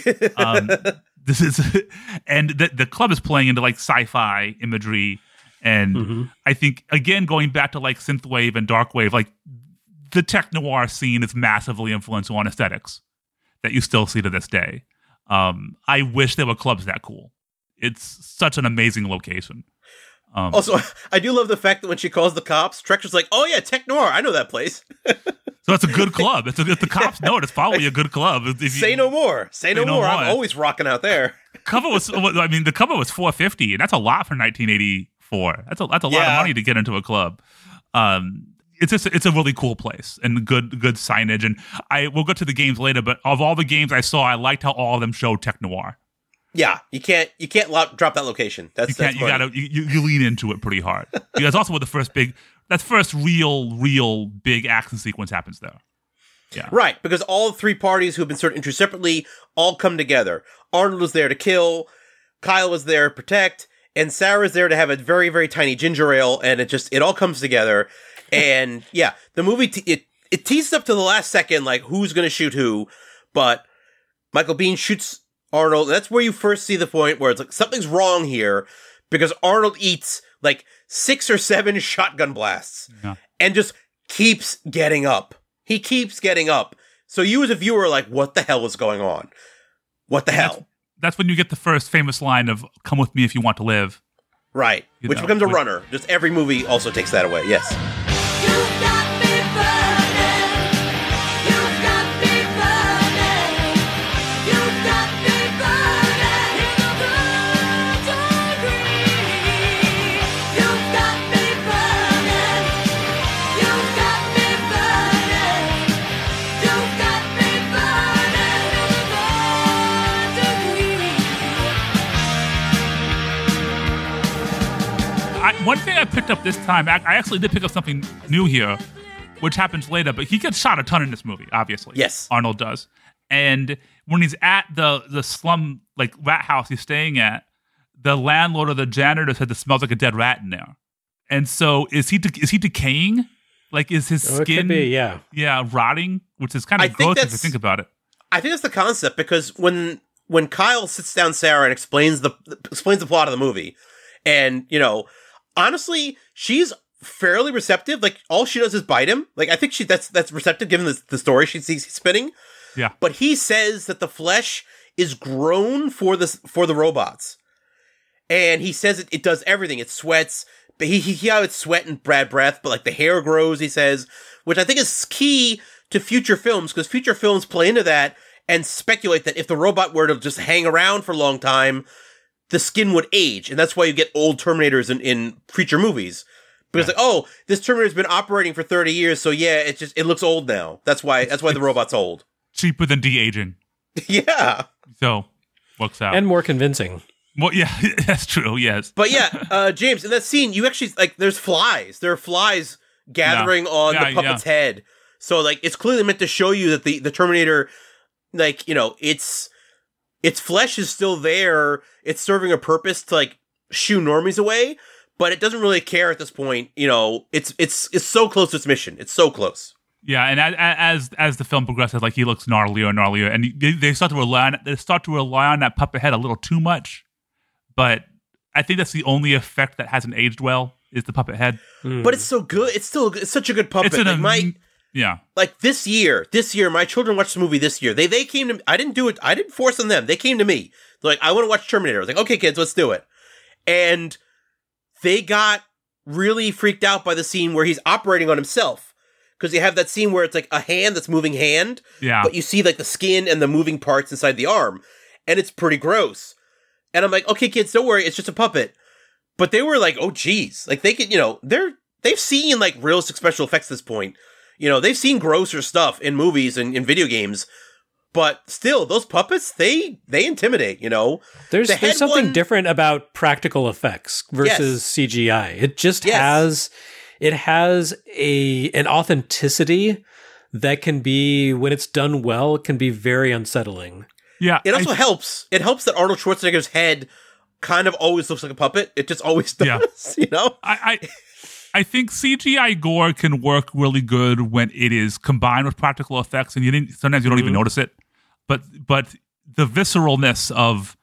Um, this is, and the the club is playing into like sci-fi imagery, and Mm-hmm. I think again going back to like synthwave and darkwave, like the tech noir scene is massively influential on aesthetics that you still see to this day. Um, I wish there were clubs that cool. It's such an amazing location. Um, Also, I do love the fact that when she calls the cops, Trekker's like, oh yeah, Tech Noir, I know that place. so it's a good club. It's a, if the cops know it, it's probably a good club. If you- Say no more. Say, no, no more. more. I'm always rocking out there. cover was. I mean, the cover was four fifty, and that's a lot for nineteen eighty-four. That's a that's a lot of Yeah. money to get into a club. Um, it's just it's a really cool place and good good signage. And I we'll get to the games later, but of all the games I saw, I liked how all of them showed Tech Noir. Yeah, you can't you can't lo- drop that location. That's You can't. that's You funny. gotta. You, you you lean into it pretty hard. Because also with the first big, that first real real big action sequence happens there. Yeah. Right, because all three parties who have been sort of introduced separately all come together. Arnold was there to kill, Kyle was there to protect, and Sarah's there to have a very, very tiny ginger ale, and it just, it all comes together. And yeah, the movie, te- it, it teases up to the last second, like, who's gonna shoot who, but Michael Biehn shoots Arnold, and that's where you first see the point where it's like, something's wrong here, because Arnold eats, like, six or seven shotgun blasts, Yeah. and just keeps getting up. He keeps getting up. So you as a viewer are like, what the hell is going on? What the hell? That's when you get the first famous line of "Come with me if you want to live." Right. You Which know, becomes a with- runner. Just every movie also takes that away. Yes. You've got me burning. You've got me burning. You've got me burning in the blood green. You've got me burning. You've got me burning. You've got me burning in the blood green. I, one thing I picked up this time, I, I actually did pick up something new here, which happens later. But he gets shot a ton in this movie, obviously. Yes. Arnold does. And when he's at the the slum like rat house he's staying at, the landlord or the janitor said it smells like a dead rat in there. And so is he de- is he decaying? Like is his Oh, it skin could be, yeah. yeah rotting, which is kind I of think gross if you that's- think about it. I think that's the concept because when when Kyle sits down Sarah and explains the explains the plot of the movie, and you know, honestly, she's fairly receptive. Like all she does is bite him. Like I think she that's that's receptive given the, the story she sees he's spinning. Yeah. But he says that the flesh is grown for this for the robots, and he says it, it does everything. It sweats. But he he yeah, it's sweat and bad breath, but like the hair grows. He says, which I think is key to future films because future films play into that and speculate that if the robot were to just hang around for a long time, the skin would age, and that's why you get old Terminators in, in future movies. Because like, oh, this Terminator's been operating for thirty years, so yeah, it just it looks old now. That's why that's why the robot's old. Cheaper than de-aging. Yeah. So works out. And more convincing. well, yeah, that's true. Yes. But yeah, uh, James, in that scene, you actually, like, there's flies. There are flies gathering on Yeah, the puppet's head. So, like, it's clearly meant to show you that the, the Terminator, like, you know, its its flesh is still there. It's serving a purpose to, like, shoo normies away, but it doesn't really care at this point. You know, it's it's it's so close to its mission. It's so close. Yeah, and as as as the film progresses, like he looks gnarlier and gnarlier, and they, they start to rely on they start to rely on that puppet head a little too much. But I think that's the only effect that hasn't aged well is the puppet head. But it's so good. It's still it's such a good puppet. It's an like, am- my yeah. like this year, this year, my children watched the movie this year. They they came to me. I didn't do it. I didn't force on them. They came to me. They're like, I want to watch Terminator. I was like, okay, kids, let's do it. And they got really freaked out by the scene where he's operating on himself. Because you have that scene where it's like a hand that's moving hand. Yeah. But you see like the skin and the moving parts inside the arm. And it's pretty gross. And I'm like, okay, kids, don't worry. It's just a puppet. But they were like, oh, geez. Like they could, you know, they're, they've seen like realistic special effects at this point. You know, they've seen grosser stuff in movies and in video games, but still, those puppets, they they intimidate, you know? There's The there's head something one- different about practical effects versus Yes. C G I. It just Yes. has it has a an authenticity that can be, when it's done well, can be very unsettling. Yeah. It also I- helps. It helps that Arnold Schwarzenegger's head kind of always looks like a puppet. It just always does, Yeah. you know? I, I I think C G I gore can work really good when it is combined with practical effects, and you didn't. Sometimes you don't even notice it, but but the visceralness of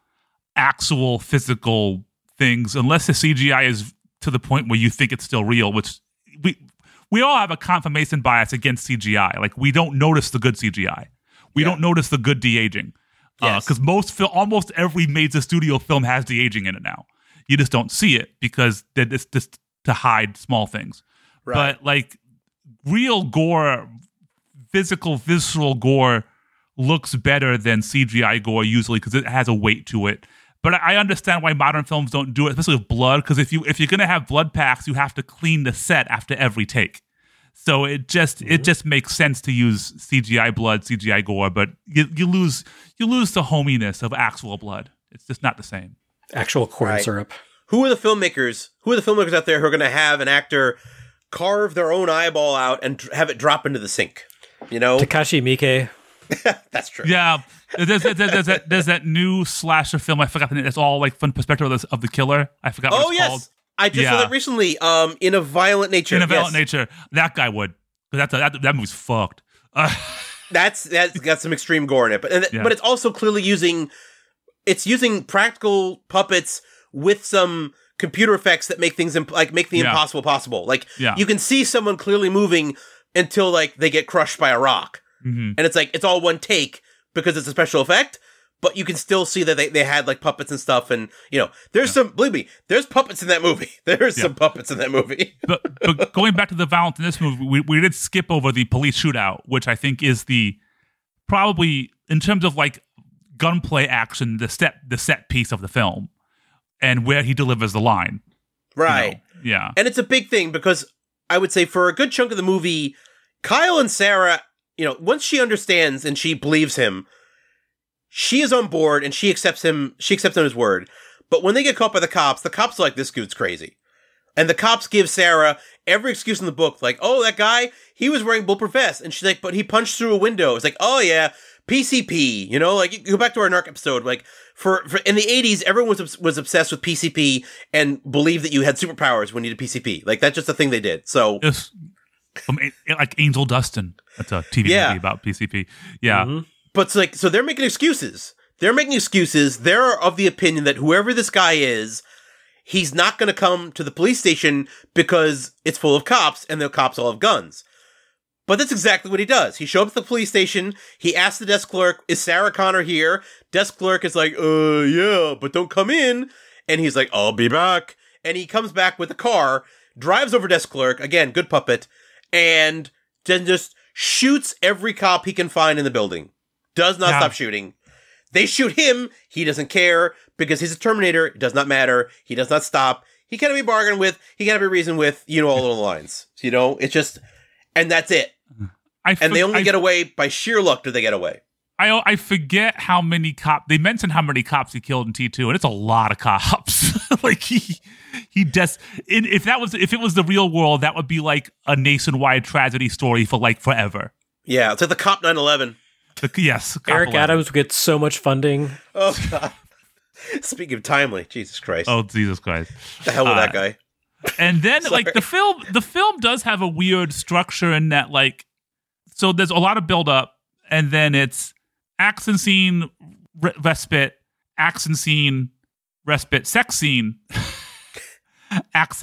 actual physical things, unless the C G I is to the point where you think it's still real, which we we all have a confirmation bias against C G I. Like we don't notice the good C G I, we Yeah. don't notice the good de aging, Yes. because most fil- almost every major studio film has de aging in it now. You just don't see it because it's just to hide small things. Right. But like real gore, physical, visceral gore looks better than C G I gore usually because it has a weight to it. But I understand why modern films don't do it, especially with blood, because if you if you're gonna have blood packs, you have to clean the set after every take. So it just mm-hmm. it just makes sense to use C G I blood, C G I gore, but you you lose you lose the hominess of actual blood. It's just not the same. Actual corn Right. syrup. Who are the filmmakers? Who are the filmmakers out there who are going to have an actor carve their own eyeball out and dr- have it drop into the sink? You know? Takashi Miike. That's true. Yeah, there's, there's, there's, that, there's that new slasher film. I forgot the name. It's all like from the perspective of the, of the killer. I forgot what Oh, it's yes. called. I just Yeah. saw that recently. Um, In a Violent Nature. In a Violent Yes. Nature. That guy would. 'Cause That's a, that that movie's fucked. Uh, That's that's got some extreme gore in it, but and, Yeah. but it's also clearly using it's using practical puppets with some computer effects that make things imp- like make the Yeah. impossible possible. Like Yeah. you can see someone clearly moving until like they get crushed by a rock, mhm. and it's like it's all one take because it's a special effect. But you can still see that they, they had like puppets and stuff, and you know there's some believe me, there's puppets in that movie. There's Yeah. some puppets in that movie. but, but going back to the violence in this movie, we, we did skip over the police shootout, which I think is the probably in terms of like gunplay action, the set the set piece of the film, and where he delivers the line. you Right. know? Yeah. And it's a big thing because I would say for a good chunk of the movie, Kyle and Sarah, you know, once she understands and she believes him, she is on board and she accepts him, she accepts him his word. But when they get caught by the cops, the cops are like, this dude's crazy. And the cops give Sarah every excuse in the book, like, oh, that guy, he was wearing bulletproof vest. And she's like, but he punched through a window. It's like, oh yeah, P C P, you know, like, you go back to our narc episode, like, for, for in the eighties, everyone was, obs- was obsessed with P C P and believed that you had superpowers when you did P C P. Like, that's just a thing they did. So, It's from A- like Angel Dustin. That's a T V Yeah. movie about P C P. Yeah. Mhm. but it's like, so they're making excuses. They're making excuses. They're of the opinion that whoever this guy is, he's not going to come to the police station because it's full of cops and the cops all have guns. But that's exactly what he does. He shows up at the police station. He asks the desk clerk, is Sarah Connor here? Desk clerk is like, uh, yeah, but don't come in. And he's like, I'll be back. And he comes back with a car, drives over desk clerk, again, good puppet, and then just shoots every cop he can find in the building. Does not Yeah. stop shooting. They shoot him. He doesn't care because he's a Terminator. It does not matter. He does not stop. He can't be bargained with. He can't be reasoned with. You know, all the lines. You know, it's just, and that's it. I And they for- only I- get away by sheer luck. Do they get away? I I forget how many cops they mentioned how many cops he killed in T two, and it's a lot of cops. like he he just in, if that was if it was the real world, that would be like a nationwide tragedy story for like forever. Yeah, it's like the cop nine eleven. The, yes, Cop Eric eleven. Adams gets so much funding. Oh God! Speaking of timely, Jesus Christ! Oh Jesus Christ! the hell with uh, that guy. And then Sorry. like the film, the film does have a weird structure in that like, so there's a lot of build up, and then it's action scene, re- respite, action scene, respite, sex scene, action.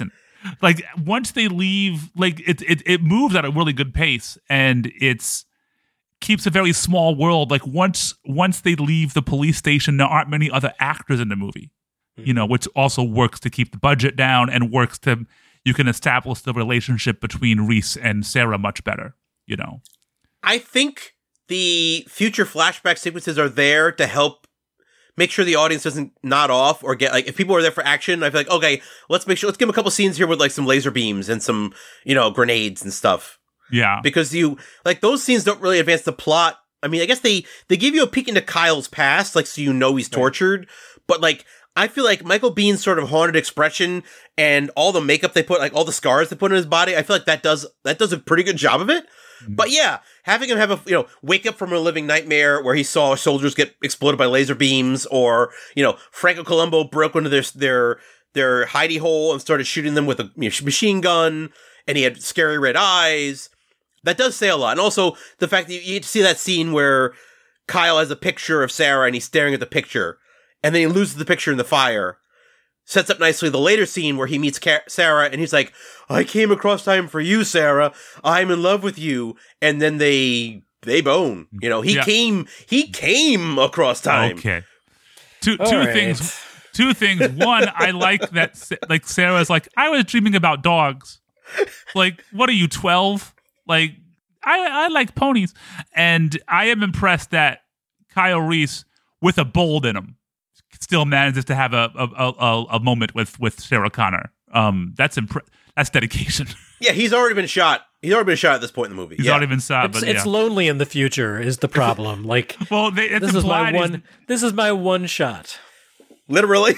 like once they leave, like it, it it moves at a really good pace, and it's keeps a very small world. Like once once they leave the police station, there aren't many other actors in the movie, mm-hmm. you know, which also works to keep the budget down and works to you can establish the relationship between Reese and Sarah much better. You know, I think the future flashback sequences are there to help make sure the audience doesn't nod off or get, like, if people are there for action, I feel like, okay, let's make sure, let's give them a couple scenes here with, like, some laser beams and some, you know, grenades and stuff. Yeah. Because you, like, those scenes don't really advance the plot. I mean, I guess they, they give you a peek into Kyle's past, like, so you know he's tortured, but, like, I feel like Michael Bihn's sort of haunted expression and all the makeup they put, like, all the scars they put on his body, I feel like that does, that does a pretty good job of it. But yeah, having him have a, you know, wake up from a living nightmare where he saw soldiers get exploded by laser beams, or, you know, Franco Columbo broke into their, their, their hidey hole and started shooting them with a you know, machine gun, and he had scary red eyes. That does say a lot. And also the fact that you, you get to see that scene where Kyle has a picture of Sarah and he's staring at the picture, and then he loses the picture in the fire. Sets up nicely the later scene where he meets Ka- Sarah, and he's like, I came across time for you, Sarah. I'm in love with you. And then they, they bone. You know, he Yeah. came, he came across time. Okay. Two, All two right. things. Two things. One, I like that, Sa- like, Sarah's like, I was dreaming about dogs. Like, what are you, twelve? Like, I, I like ponies. And I am impressed that Kyle Reese, with a bold in him, still manages to have a a, a, a moment with, with Sarah Connor. Um, that's impre- that's dedication. Yeah, he's already been shot. He's already been shot at this point in the movie. He's yeah. already been shot, It's, but it's yeah. lonely in the future is the problem. Like, Well, they, it's this is my implied he's- one. This is my one shot. Literally.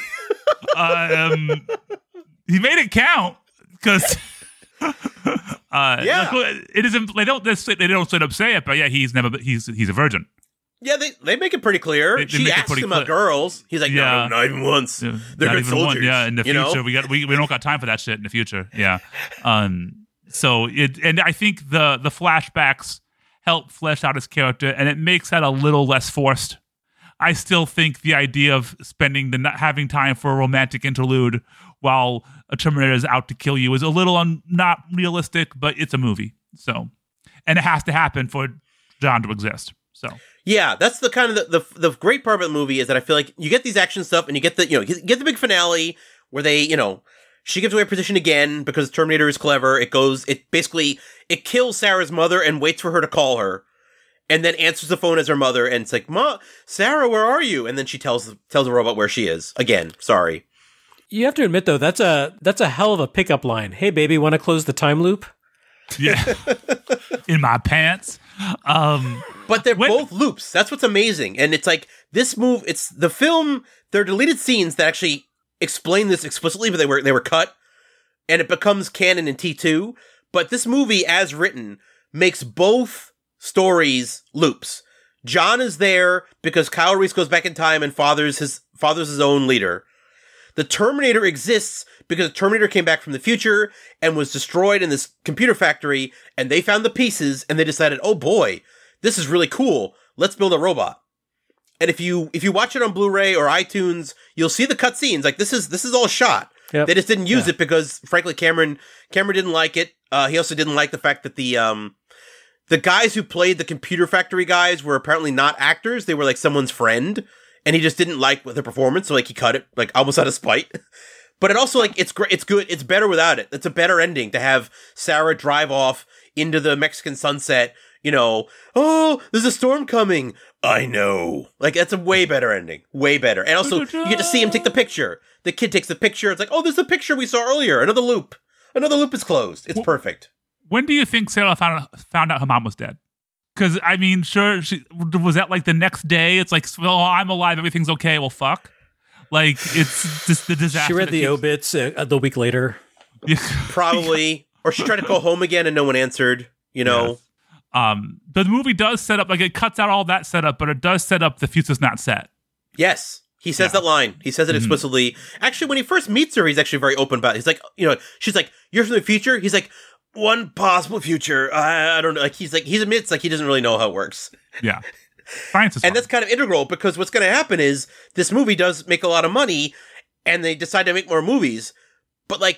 um, he made it count because. Uh, Yeah. like, it isn't. They don't. They don't straight up say it, but yeah, he's never. He's he's a virgin. Yeah, they, they make it pretty clear. They- they she make it asks pretty him about clear. girls. He's like, Yeah. no, no, not even once. Yeah, They're not good even one- soldiers. Yeah, in the you future, know? we got we, we don't got time for that shit in the future. Yeah. Um. So it and I think the the flashbacks help flesh out his character, and it makes that a little less forced. I still think the idea of spending the not having time for a romantic interlude while a Terminator is out to kill you is a little un, not realistic, but it's a movie, so and it has to happen for John to exist. So. Yeah, that's the kind of the, the the great part about the movie is that I feel like you get these action stuff and you get the you know you get the big finale where they you know she gives away her position again because Terminator is clever. It goes it basically it kills Sarah's mother and waits for her to call her, and then answers the phone as her mother, and it's like, Ma, Sarah, where are you? And then she tells tells the robot where she is again. Sorry. You have to admit though, that's a that's a hell of a pickup line. Hey baby, want to close the time loop? Yeah, in my pants. Um, But they're When- both loops. That's what's amazing. And it's like this move. It's the film. There are deleted scenes that actually explain this explicitly, but they were they were cut, and it becomes canon in T two. But this movie, as written, makes both stories loops. John is there because Kyle Reese goes back in time and fathers his fathers his own leader. The Terminator exists because the Terminator came back from the future and was destroyed in this computer factory, and they found the pieces and they decided, oh boy, this is really cool. Let's build a robot. And if you if you watch it on Blu-ray or iTunes, you'll see the cutscenes. Like this is this is all shot. Yep. They just didn't use Yeah. it because, frankly, Cameron Cameron didn't like it. Uh, he also didn't like the fact that the um the guys who played the computer factory guys were apparently not actors. They were like someone's friend, and he just didn't like their performance. So like he cut it like almost out of spite. But it also like it's great. It's good. It's better without it. It's a better ending to have Sarah drive off into the Mexican sunset. You know, oh, there's a storm coming. I know. Like, that's a way better ending. Way better. And also, you get to see him take the picture. The kid takes the picture. It's like, oh, there's a picture we saw earlier. Another loop. Another loop is closed. It's perfect. when do you think Sarah found found out her mom was dead? Because I mean, sure, she was that like the next day. It's like, well, I'm alive. Everything's okay. Well, fuck. Like it's just the disaster. She read that the keeps- obits uh, the week later. Probably. Or she tried to go home again and no one answered, you know? Um, the movie does set up, like it cuts out all that setup, but it does set up the future's not set. Yes. He says Yeah. that line. He says it Mhm. explicitly. Actually, when he first meets her, he's actually very open about it. He's like, you know, she's like, you're from the future? He's like, one possible future. I, I don't know. Like, he's like, he admits, like, he doesn't really know how it works. Yeah. Science is And fun. that's kind of integral because what's going to happen is this movie does make a lot of money and they decide to make more movies. But, like,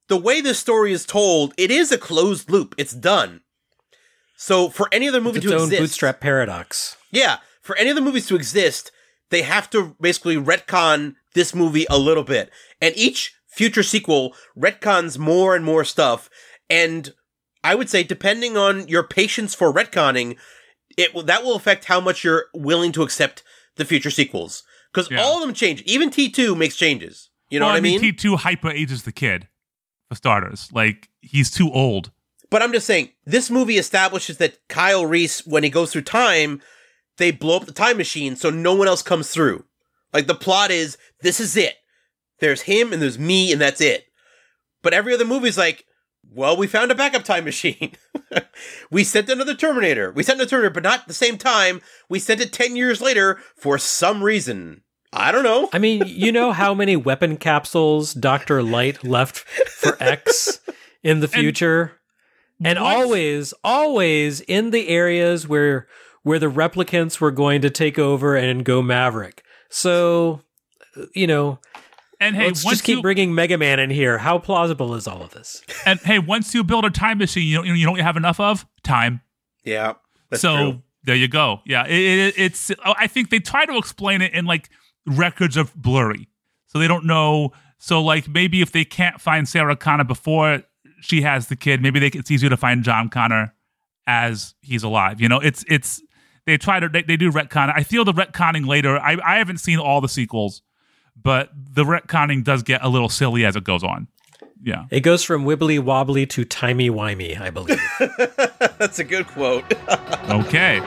the way this story is told, it is a closed loop. It's done. So for any other movie It's to its own exist, bootstrap paradox. yeah, for any of the movies to exist, they have to basically retcon this movie a little bit. And each future sequel retcons more and more stuff. And I would say, depending on your patience for retconning, it will, that will affect how much you're willing to accept the future sequels. Because Yeah. all of them change. Even T two makes changes. You know well, what I mean? T two hyper ages the kid, for starters. Like, he's too old. But I'm just saying, this movie establishes that Kyle Reese, when he goes through time, they blow up the time machine so no one else comes through. Like, the plot is, this is it. There's him and there's me and that's it. But every other movie's like, well, we found a backup time machine. We sent another Terminator. We sent another Terminator, but not at the same time. We sent it ten years later for some reason. I don't know. I mean, you know how many weapon capsules Doctor Light left for X in the future? And, and What? always, always in the areas where where the replicants were going to take over and go Maverick. So, you know, And hey, let's once just keep you, bringing Mega Man in here. How plausible is all of this? and hey, once you build a time machine, you know, you know what you have enough of? Time. Yeah, that's so true. there you go. Yeah, it, it, it's. I think they try to explain it in like records of blurry, so they don't know. So like maybe if they can't find Sarah Connor before she has the kid, maybe they, it's easier to find John Connor as he's alive. You know, it's it's they try to they, they do retcon. I feel the retconning later. I I haven't seen all the sequels, but the retconning does get a little silly as it goes on. Yeah, It goes from wibbly wobbly to timey wimey, I believe. That's a good quote. okay.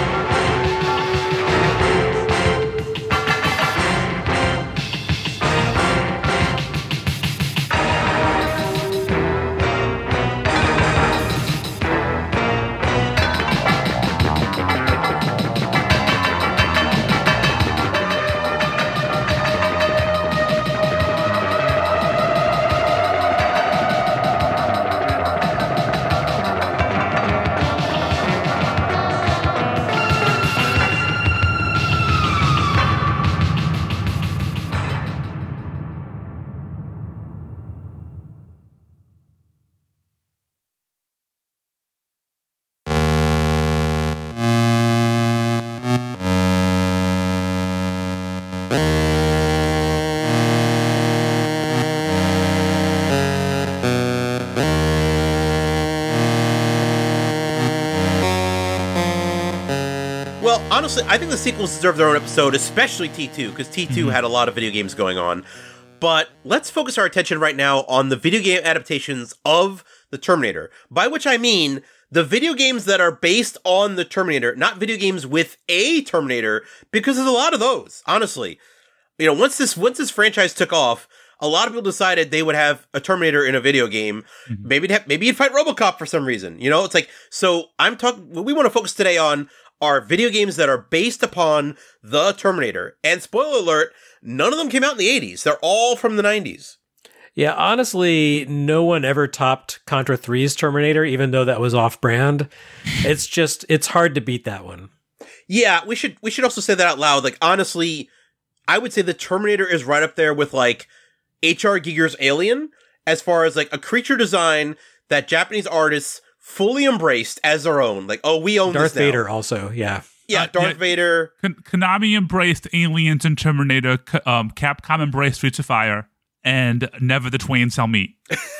Well, honestly, I think the sequels deserve their own episode, especially T two, because T two had a lot of video games going on. But let's focus our attention right now on the video game adaptations of the Terminator, by which I mean the video games that are based on the Terminator, not video games with a Terminator, because there's a lot of those, honestly. You know, once this once this franchise took off, a lot of people decided they would have a Terminator in a video game. Mm-hmm. Maybe it'd have, maybe you'd fight RoboCop for some reason. You know, it's like, so I'm talking, what we want to focus today on are video games that are based upon the Terminator. And spoiler alert, none of them came out in the eighties. They're all from the nineties. Yeah, honestly, no one ever topped Contra three's Terminator, even though that was off-brand. It's just, it's hard to beat that one. Yeah, we should we should also say that out loud. Like, honestly, I would say the Terminator is right up there with, like, H R. Giger's Alien, as far as, like, a creature design that Japanese artists fully embraced as their own. Like, oh, we own Darth this now. Vader also, yeah. Yeah, Uh, Darth yeah. Vader. Kon- Konami embraced Aliens and Terminator. K- Um, Capcom embraced Streets of Fire, and never the twain shall meet.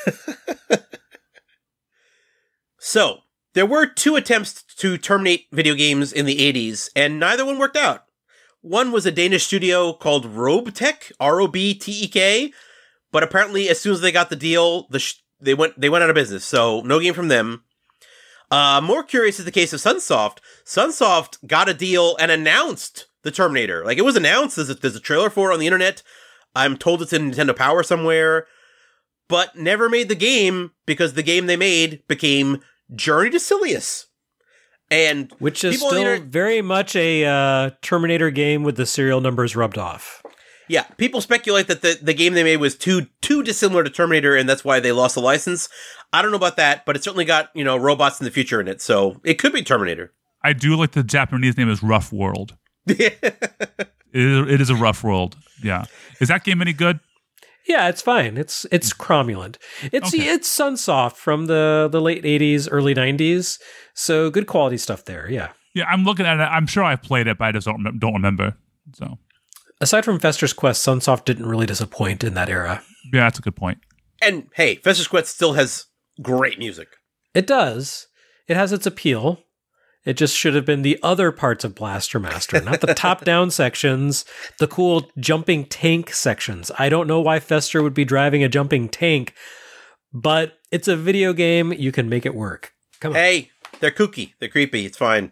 So, there were two attempts to terminate video games in the eighties, and neither one worked out. One was a Danish studio called Robtek, R O B T E K, but apparently as soon as they got the deal, the sh- they went they went out of business, so no game from them. Uh, more curious is the case of Sunsoft. Sunsoft got a deal and announced the Terminator. Like, it was announced, there's a, there's a trailer for it on the internet. I'm told it's in Nintendo Power somewhere, but never made the game because the game they made became Journey to Silius. And Which is people on the still internet- very much a uh, Terminator game with the serial numbers rubbed off. yeah, people speculate that the, the game they made was too too dissimilar to Terminator, and that's why they lost the license. I don't know about that, but it certainly got, you know, robots in the future in it, so it could be Terminator. I do like the Japanese name is Rough World. It is, it is a rough world. Yeah. Is that game any good? Yeah, it's fine. It's it's cromulent. It's Okay. it's Sunsoft from the the late eighties, early nineties. So good quality stuff there. Yeah. Yeah, I'm looking at it. I'm sure I've played it, but I just don't rem- don't remember. So Aside from Fester's Quest, Sunsoft didn't really disappoint in that era. yeah, that's a good point. And hey, Fester's Quest still has great music. It does. It has its appeal. It just should have been the other parts of Blaster Master, not the top-down sections, the cool jumping tank sections. I don't know why Fester would be driving a jumping tank, but it's a video game. You can make it work. Come on. Hey, they're kooky. They're creepy. It's fine.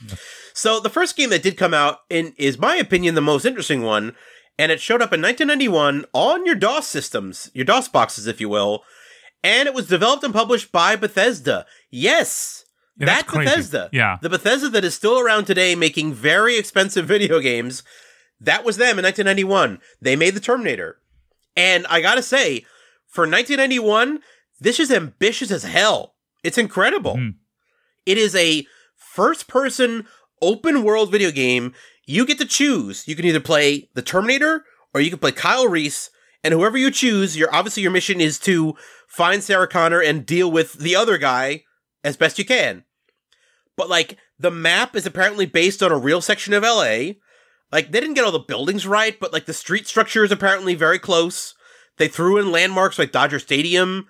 So the first game that did come out in is my opinion the most interesting one, and it showed up in nineteen ninety-one on your DOS systems, your DOS boxes, if you will, and it was developed and published by Bethesda. Yes, Yeah, that's that crazy. Bethesda. Yeah. The Bethesda that is still around today making very expensive video games. That was them in nineteen ninety-one. They made the Terminator. And I gotta say, for nineteen ninety-one, this is ambitious as hell. It's incredible. Mhm. It is a first-person, open-world video game. You get to choose. You can either play the Terminator, or you can play Kyle Reese, and whoever you choose, your obviously your mission is to find Sarah Connor and deal with the other guy as best you can. But, like, the map is apparently based on a real section of L A. Like, they didn't get all the buildings right, but, like, the street structure is apparently very close. They threw in landmarks like Dodger Stadium,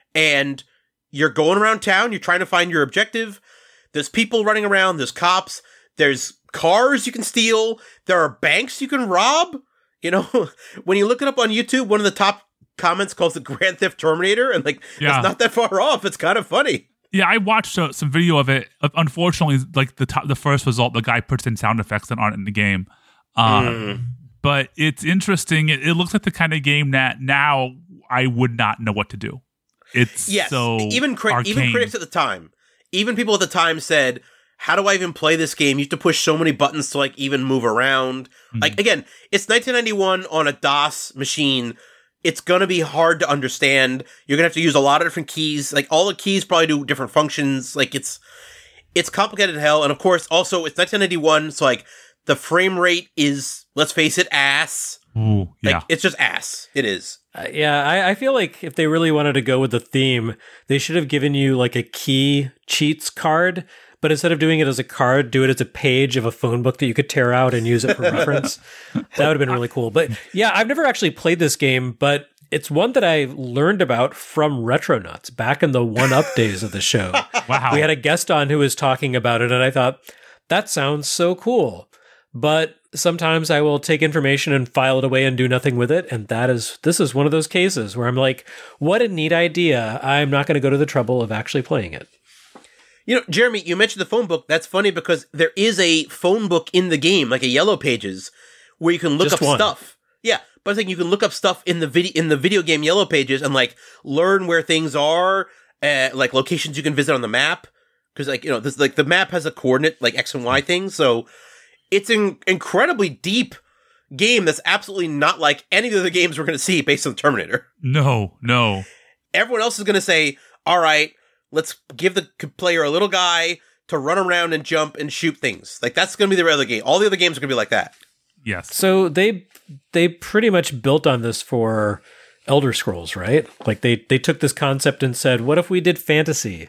and you're going around town, you're trying to find your objective. There's people running around, there's cops, there's cars you can steal, there are banks you can rob. You know, when you look it up on YouTube, one of the top comments calls it Grand Theft Terminator, and, like, Yeah. it's not that far off. It's kind of funny. Yeah, I watched uh, some video of it. Uh, Unfortunately, like the top, the first result, the guy puts in sound effects that aren't in the game. Um, Mm. But it's interesting. It, it looks like the kind of game that now I would not know what to do. It's Yes, so even cri- arcane. even critics at the time, even people at the time said, "How do I even play this game? You have to push so many buttons to like even move around." Mm-hmm. Like again, it's nineteen ninety-one on a DOS machine. It's gonna be hard to understand. You're gonna have to use a lot of different keys. Like all the keys probably do different functions. Like it's it's complicated as hell. And of course, also it's nineteen ninety-one, so like the frame rate is, let's face it, ass. Ooh, Like yeah. it's just ass. It is. Uh, yeah, I, I feel like if they really wanted to go with the theme, they should have given you like a key cheats card, but instead of doing it as a card, do it as a page of a phone book that you could tear out and use it for reference. That would have been really cool. But yeah, I've never actually played this game, but it's one that I learned about from Retronauts back in the one-up days of the show. Wow. We had a guest on who was talking about it, and I thought, that sounds so cool. But sometimes I will take information and file it away and do nothing with it. And that is, this is one of those cases where I'm like, what a neat idea. I'm not going to go to the trouble of actually playing it. You know, Jeremy, you mentioned the phone book. That's funny because there is a phone book in the game, like a Yellow Pages, where you can look Just up one. stuff. Yeah, but I think you can look up stuff in the video in the video game Yellow Pages and like learn where things are, uh, like locations you can visit on the map. Because like you know, this like the map has a coordinate like X and Y thing, so it's an incredibly deep game that's absolutely not like any of the games we're going to see based on Terminator. no, no. Everyone else is going to say, all right, let's give the c- player a little guy to run around and jump and shoot things. Like, that's going to be the other game. All the other games are going to be like that. Yes. So they they pretty much built on this for Elder Scrolls, right? Like they, they took this concept and said, what if we did fantasy?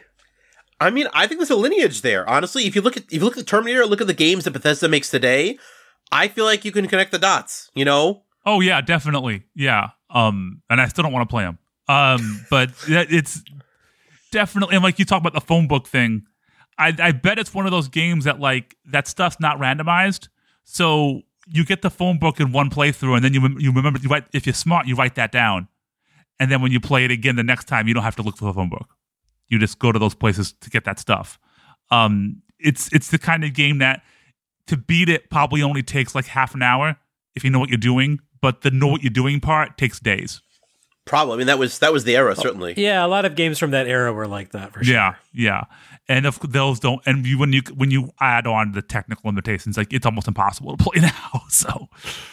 I mean, I think there's a lineage there. Honestly, if you look at if you look at Terminator, look at the games that Bethesda makes today, I feel like you can connect the dots, you know? Oh yeah, definitely. Yeah. Um, and I still don't want to play them. Um, but that- it's definitely, and like you talk about the phone book thing, I, I bet it's one of those games that like that stuff's not randomized. So you get the phone book in one playthrough, and then you rem- you remember you write, if you're smart, you write that down, and then when you play it again the next time, you don't have to look for the phone book. You just go to those places to get that stuff. Um, it's it's the kind of game that to beat it probably only takes like half an hour if you know what you're doing, but the know what you're doing part takes days. Probably. I mean, that was that was the era, certainly. Yeah, a lot of games from that era were like that for sure. Yeah, yeah, and if those don't, and you, when you when you add on the technical limitations, like it's almost impossible to play now. So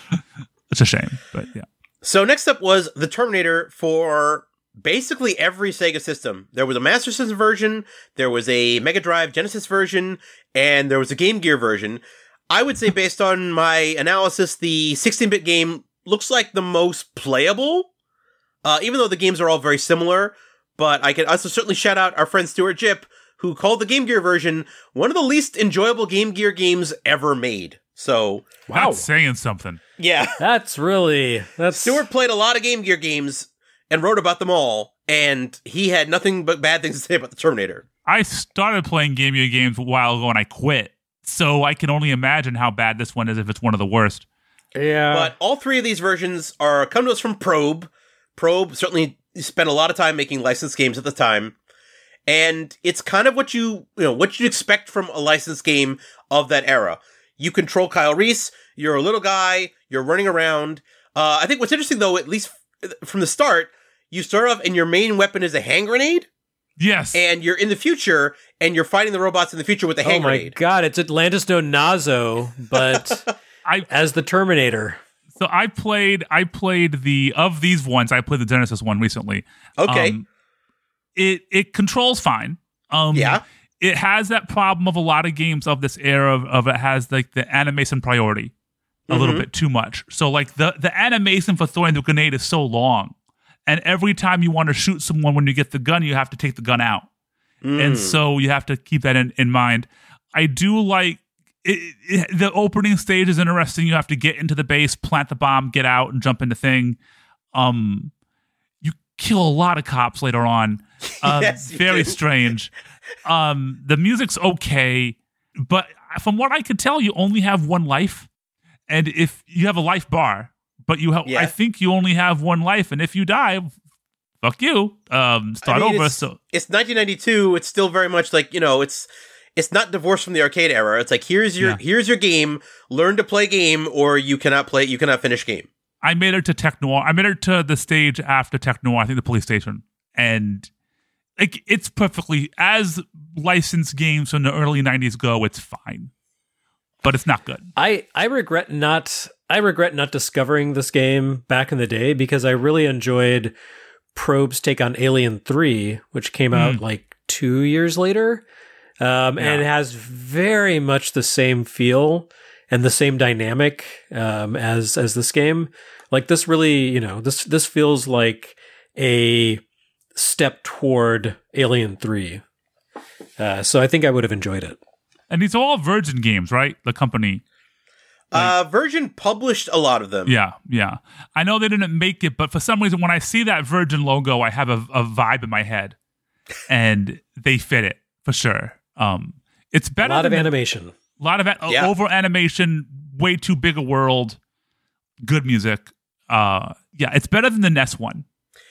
it's a shame, but yeah. So next up was the Terminator for basically every Sega system. There was a Master System version, there was a Mega Drive Genesis version, and there was a Game Gear version. I would say, based on my analysis, the sixteen-bit game looks like the most playable Uh, even though the games are all very similar, but I can also certainly shout out our friend Stuart Jipp, who called the Game Gear version one of the least enjoyable Game Gear games ever made. So, wow. That's saying something. Yeah. That's really... That's... Stuart played a lot of Game Gear games and wrote about them all, and he had nothing but bad things to say about the Terminator. I started playing Game Gear games a while ago and I quit, so I can only imagine how bad this one is if it's one of the worst. Yeah. But all three of these versions are come to us from Probe. Probe certainly spent a lot of time making licensed games at the time. And it's kind of what you, you know, what you'd expect from a licensed game of that era. You control Kyle Reese, you're a little guy, you're running around. Uh, I think what's interesting, though, at least from the start, you start off and your main weapon is a hand grenade. Yes. And you're in the future, and you're fighting the robots in the future with a hand grenade. grenade. Oh my god, it's Atlantis no Nazo, but I, as the Terminator. So I played, I played the, of these ones, I played the Genesis one recently. Okay. Um, it it controls fine. Um, yeah. It has that problem of a lot of games of this era of, of it has like the animation priority a mm-hmm. little bit too much. So like the, the animation for throwing the grenade is so long. And every time you want to shoot someone when you get the gun, you have to take the gun out. Mm. And so you have to keep that in, in mind. I do like it, it, the opening stage is interesting. You have to get into the base, plant the bomb, get out, and jump into thing. Um, you kill a lot of cops later on. Um, yes, very do. strange. Um, the music's okay, but from what I could tell, you only have one life. And if you have a life bar, but you have, yeah. I think you only have one life. And if you die, fuck you. Um, start I mean, over. It's, so it's nineteen ninety-two. It's still very much like, you know, it's it's not divorced from the arcade era. It's like, here's your yeah. here's your game. Learn to play game, or you cannot play. You cannot finish game. I made it to Tech Noir. I made it to the stage after Tech Noir. I think the police station, and like it's perfectly as licensed games from the early nineties go. It's fine, but it's not good. I I regret not. I regret not discovering this game back in the day because I really enjoyed Probe's take on Alien three, which came out mm. like two years later. Um, yeah. And it has very much the same feel and the same dynamic um, as as this game. Like this really, you know, this this feels like a step toward Alien three. Uh, so I think I would have enjoyed it. And these are all Virgin games, right? The company. Like, uh, Virgin published a lot of them. Yeah, yeah. I know they didn't make it, but for some reason, when I see that Virgin logo, I have a, a vibe in my head, and they fit it for sure. Um, it's better. A lot than of animation. A lot of a- yeah. over animation. Way too big a world. Good music. Uh, yeah, it's better than the N E S one.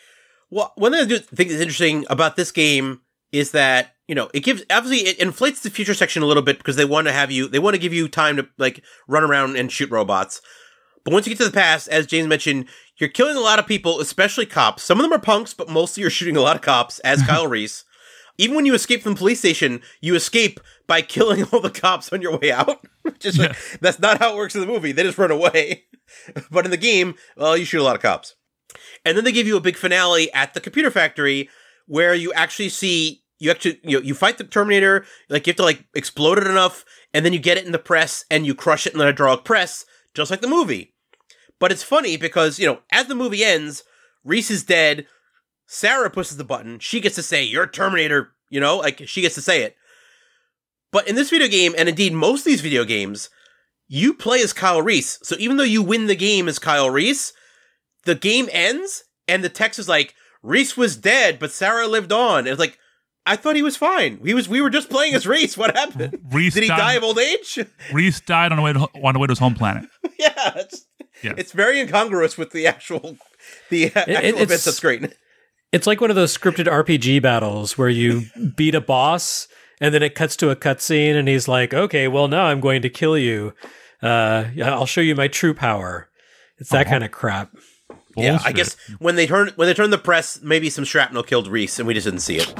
Well, one thing I think is interesting about this game is that, you know, it gives, obviously it inflates the future section a little bit because they want to have you, they want to give you time to like run around and shoot robots. But once you get to the past, as James mentioned, you're killing a lot of people, especially cops. Some of them are punks, but mostly you're shooting a lot of cops as Kyle Reese. Even when you escape from the police station, you escape by killing all the cops on your way out. Just like, yeah. That's not how it works in the movie. They just run away. But in the game, well, you shoot a lot of cops. And then they give you a big finale at the computer factory where you actually see, you actually, you know, you fight the Terminator, like you have to like explode it enough, and then you get it in the press and you crush it in the hydraulic press, just like the movie. But it's funny because, you know, as the movie ends, Reese is dead, Sarah pushes the button, she gets to say, "You're Terminator," you know, like she gets to say it. But in this video game, and indeed most of these video games, you play as Kyle Reese. So even though you win the game as Kyle Reese, the game ends and the text is like, "Reese was dead, but Sarah lived on." And it's like, I thought he was fine. He was. We were just playing as Reese. What happened? Reese Did he died, die of old age? Reese died on the way to, on the way to his home planet. Yeah, it's, yes. it's very incongruous with the actual the it, actual it's, events. That's great. It's like one of those scripted R P G battles where you beat a boss and then it cuts to a cutscene and he's like, "Okay, well now I'm going to kill you. Uh, I'll show you my true power." It's that uh-huh. kind of crap. Yeah, Bullshit. I guess when they turn when they turn the press, maybe some shrapnel killed Reese, and we just didn't see it.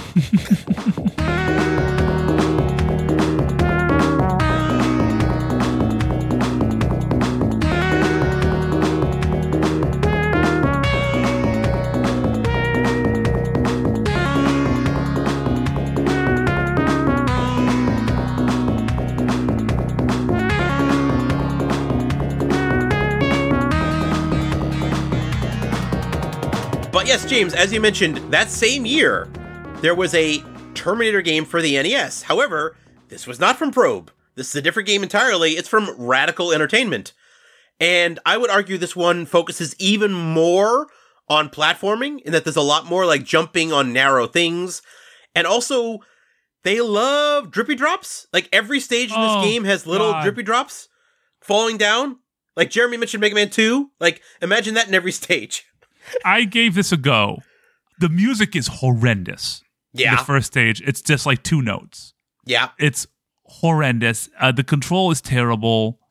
yes, James, as you mentioned, that same year, there was a Terminator game for the N E S. However, this was not from Probe. This is a different game entirely. It's from Radical Entertainment. And I would argue this one focuses even more on platforming, in that there's a lot more like jumping on narrow things. And also, they love drippy drops. Like every stage in this Oh, game has little God. drippy drops falling down. Like Jeremy mentioned Mega Man two. Like imagine that in every stage. I gave this a go. The music is horrendous. In Yeah. the first stage, it's just like two notes. Yeah. It's horrendous. Uh, the control is terrible.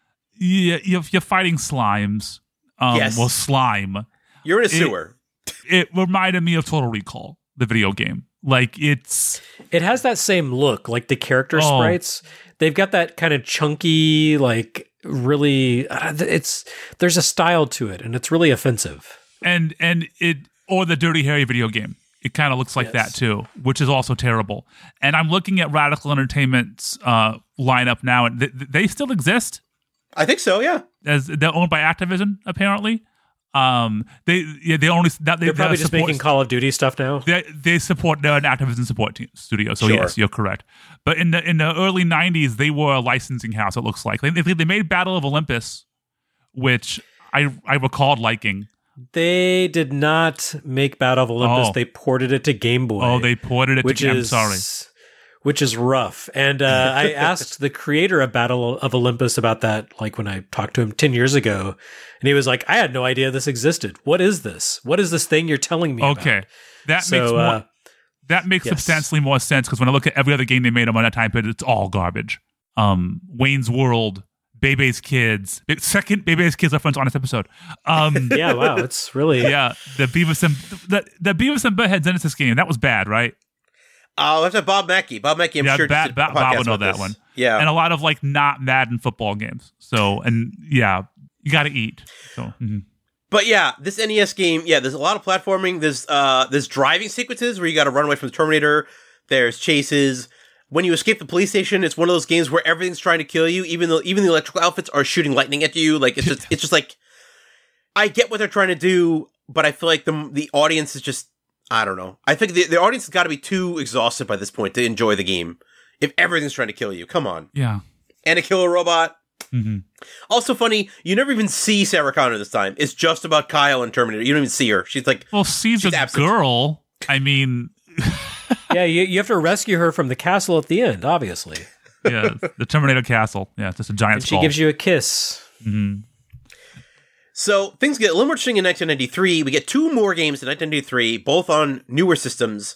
You, you're, you're fighting slimes. Um, Yes. Well, slime. You're in a It- sewer. It reminded me of Total Recall, the video game. Like, it's... It has that same look, like the character Oh. sprites. They've got that kind of chunky, like really. Uh, it's there's a style to it, and it's really offensive. And, and it... Or the Dirty Harry video game. It kind of looks like Yes. that, too, which is also terrible. And I'm looking at Radical Entertainment's uh, lineup now, and th- they still exist. I think so, yeah. As they're owned by Activision, apparently. Um, they yeah, they only that they They're probably they just support, making Call of Duty stuff now. they they support they're an Activision support team, studio. So Sure. yes, you're correct. But in the in the early nineties, they were a licensing house. It looks like they they, they made Battle of Olympus, which I I recalled liking. They did not make Battle of Olympus. Oh. They ported it to Game Boy. Oh, they ported it which to. I'm is sorry. which is rough. And uh, I asked the creator of Battle of Olympus about that, like when I talked to him ten years ago, and he was like, "I had no idea this existed. What is this? What is this thing you're telling me about?" Okay, that So, makes more. uh, That makes yes. substantially more sense because when I look at every other game they made on that time period, it's all garbage. Um, Wayne's World, Bebe's Kids, second Bebe's Kids reference on this episode. Um, Yeah, wow, it's really yeah, the Beavis and the, the Beavis and Butthead Genesis game that was bad, right? Oh, that's a Bob Mackey. Bob Mackey, I'm yeah, sure. Ba- did a Ba- Bob podcast would know about that this. one. Yeah. And a lot of like not Madden football games. So and yeah, you got to eat. So mhm. But yeah, this N E S game, yeah, there's a lot of platforming. There's uh, there's driving sequences where you got to run away from the Terminator. There's chases. When you escape the police station, it's one of those games where everything's trying to kill you. Even though even the electrical outfits are shooting lightning at you. Like it's just it's just like I get what they're trying to do, but I feel like the the audience is just I don't know. I think the the audience has got to be too exhausted by this point to enjoy the game. If everything's trying to kill you, come on, yeah. and a killer robot. hmm Also funny, you never even see Sarah Connor this time. It's just about Kyle and Terminator. You don't even see her. She's like, Well, she's, She's a absent. girl. I mean, yeah. You, you have to rescue her from the castle at the end, obviously, yeah, the Terminator Castle. Yeah, it's just a giant and she skull. gives you a kiss. Mhm. so things get a little more interesting in nineteen ninety-three. We get two more games in nineteen ninety-three, both on newer systems,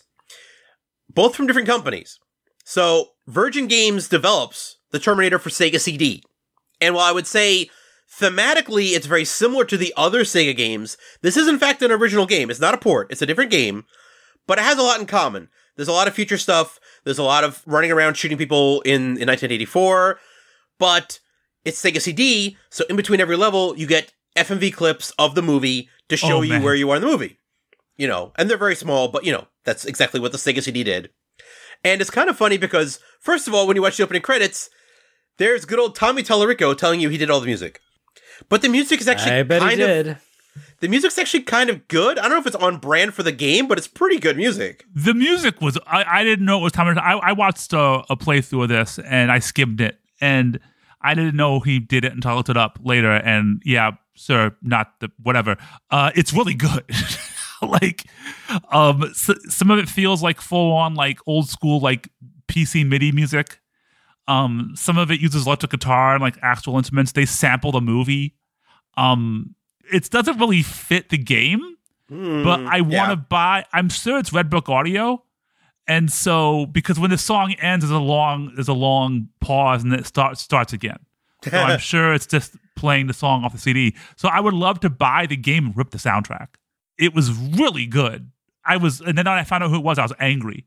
both from different companies. So Virgin Games develops the Terminator for Sega C D. And while I would say thematically it's very similar to the other Sega games, this is in fact an original game. It's not a port. It's a different game, but it has a lot in common. There's a lot of future stuff. There's a lot of running around shooting people in, in nineteen eighty-four, but it's Sega C D, so in between every level, you get F M V clips of the movie to show Oh, you man. where you are in the movie. You know, and they're very small, but you know, that's exactly what the Sega C D did. And it's kind of funny because, first of all, when you watch the opening credits, there's good old Tommy Tallarico telling you he did all the music. But the music is actually I bet kind he of did. the music's actually kind of good. I don't know if it's on brand for the game, but it's pretty good music. The music was, I, I didn't know it was Tommy. I, I watched a, a playthrough of this and I skimmed it. And I didn't know he did it until I looked it up later. And yeah, sir, not the whatever. Uh, it's really good. like, um, so, some of it feels like full on, like old school, like P C MIDI music. Um, some of it uses electric guitar and like actual instruments. They sample the movie. Um, it doesn't really fit the game, but I want to yeah. buy. I'm sure it's Red Book Audio, and so because when the song ends, there's a long there's a long pause, and it starts starts again. So I'm sure it's just playing the song off the C D. So I would love to buy the game and rip the soundtrack. It was really good. I was, and then when I found out who it was, I was angry.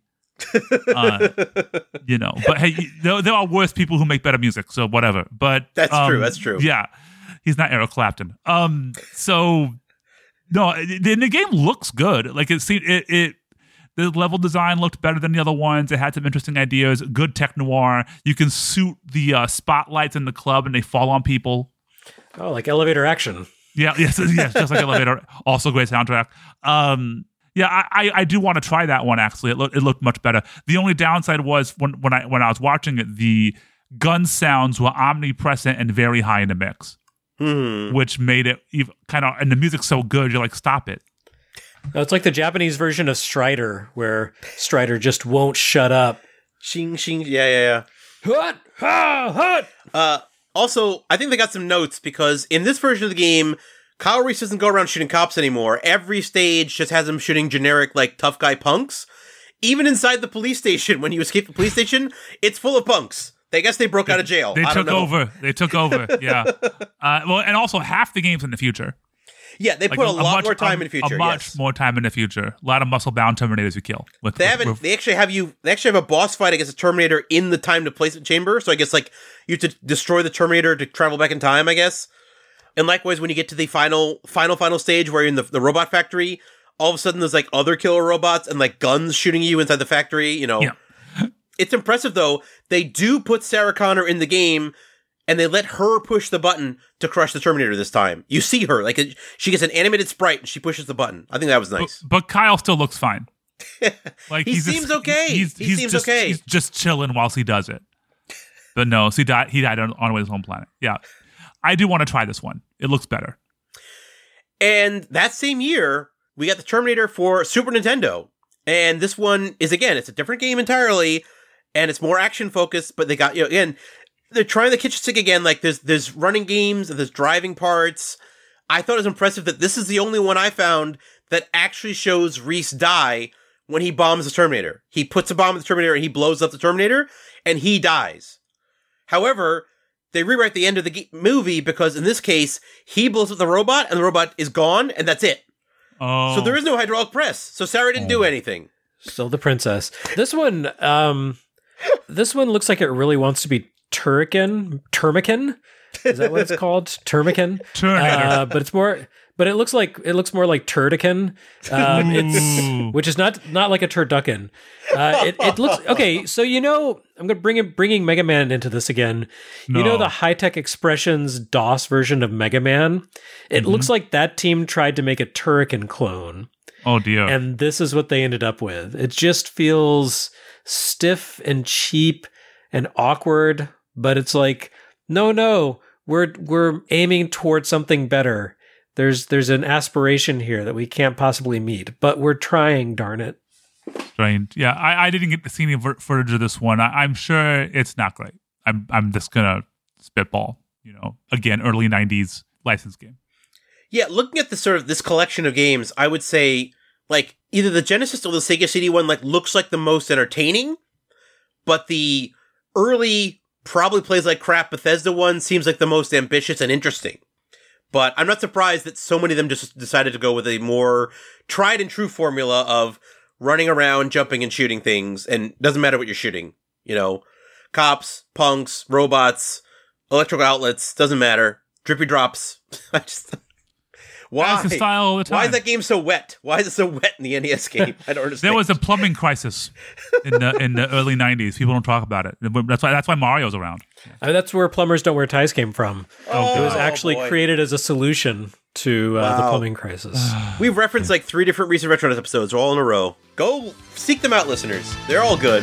uh, you know, but hey, there, there are worse people who make better music, so whatever. But That's um, true, that's true. Yeah, he's not Eric Clapton. Um, so no, the, the game looks good. Like it seemed it, it. The level design looked better than the other ones. It had some interesting ideas. Good tech noir. You can shoot the uh, spotlights in the club, and they fall on people. Oh, like elevator action. Yeah, yes, yes, just like Elevator. Also great soundtrack. Um, yeah, I, I, I do want to try that one. Actually, it, lo- it looked much better. The only downside was when when I when I was watching it, the gun sounds were omnipresent and very high in the mix, Hmm. which made it even kind of. And the music's so good, you're like, stop it. No, it's like the Japanese version of Strider, where Strider just won't shut up. Shing, shing. Yeah, yeah, yeah. Hut, ha, hut. Uh, also, I think they got some notes because in this version of the game, Kyle Reese doesn't go around shooting cops anymore. Every stage just has him shooting generic, like, tough guy punks. Even inside the police station, when you escape the police station, it's full of punks. They guess they broke out of jail. They I took don't know. over. They took over. Yeah. Uh, well, and also half the game's in the future. Yeah, they Like put a, lot much- more time a- in the future. A much yes. more time in the future. A lot of muscle-bound Terminators you kill. With, They with- haven't. with- They actually have you. They actually have a boss fight against a Terminator in the time to placement chamber. So I guess like you have to destroy the Terminator to travel back in time. I guess. And likewise, when you get to the final, final, final stage where you're in the, the robot factory, all of a sudden there's like other killer robots and like guns shooting you inside the factory. You know, Yeah. it's impressive though. They do put Sarah Connor in the game, and they let her push the button to crush the Terminator this time. You see her like it, she gets an animated sprite and she pushes the button. I think that was nice. But, but Kyle still looks fine. Like He he's seems okay. He's, He he's seems just, okay. He's just chilling whilst he does it. But no, so he died. He died on, on his home planet. Yeah, I do want to try this one. It looks better. And that same year, we got the Terminator for Super Nintendo. And this one is, again, it's a different game entirely, and it's more action focused, but they got, you know, again, they're trying the kitchen sink again. Like, there's, there's running games, and there's driving parts. I thought it was impressive that this is the only one I found that actually shows Reese die when he bombs the Terminator. He puts a bomb in the Terminator, and he blows up the Terminator, and he dies. However, they rewrite the end of the ge- movie because in this case, he blows up the robot and the robot is gone and that's it. Oh, So there is no hydraulic press. So Sarah didn't do anything. Still the princess. This one, um, this one looks like it really wants to be Turrican, Termican. Is that what it's called? Termican. Terminator. Uh, but it's more. But it looks like it looks more like Turdican. Um, Ooh. it's which is not not like a turducken. Uh, it, it looks okay. So you know, I'm gonna bring it, bringing Mega Man into this again. You know No. the High Tech Expressions DOS version of Mega Man. It Mm-hmm. looks like that team tried to make a Turrican clone. Oh dear. And this is what they ended up with. It just feels stiff and cheap and awkward, but it's like, no, no, we're we're aiming towards something better. There's there's an aspiration here that we can't possibly meet, but we're trying, darn it. Strange. Yeah, I, I didn't get to see any ver- footage of this one. I, I'm sure it's not great. I'm I'm just gonna spitball. You know, again, early nineties license game. Yeah, looking at the sort of this collection of games, I would say like either the Genesis or the Sega C D one like looks like the most entertaining, but the early probably plays like crap Bethesda one seems like the most ambitious and interesting. But I'm not surprised that so many of them just decided to go with a more tried and true formula of running around, jumping and shooting things, and doesn't matter what you're shooting. You know, cops, punks, robots, electrical outlets, doesn't matter. Drippy drops. I just why? That's the style all the time. Why is that game so wet? Why is it so wet in the N E S game? I don't understand. There was a plumbing crisis in the in the early nineties. People don't talk about it. That's why that's why Mario's around. I mean, that's where plumbers don't wear ties came from. Oh, It was actually boy. created as a solution to uh, the Wow. plumbing crisis. We've referenced like three different recent Retronauts episodes, all in a row. Go seek them out, listeners. They're all good.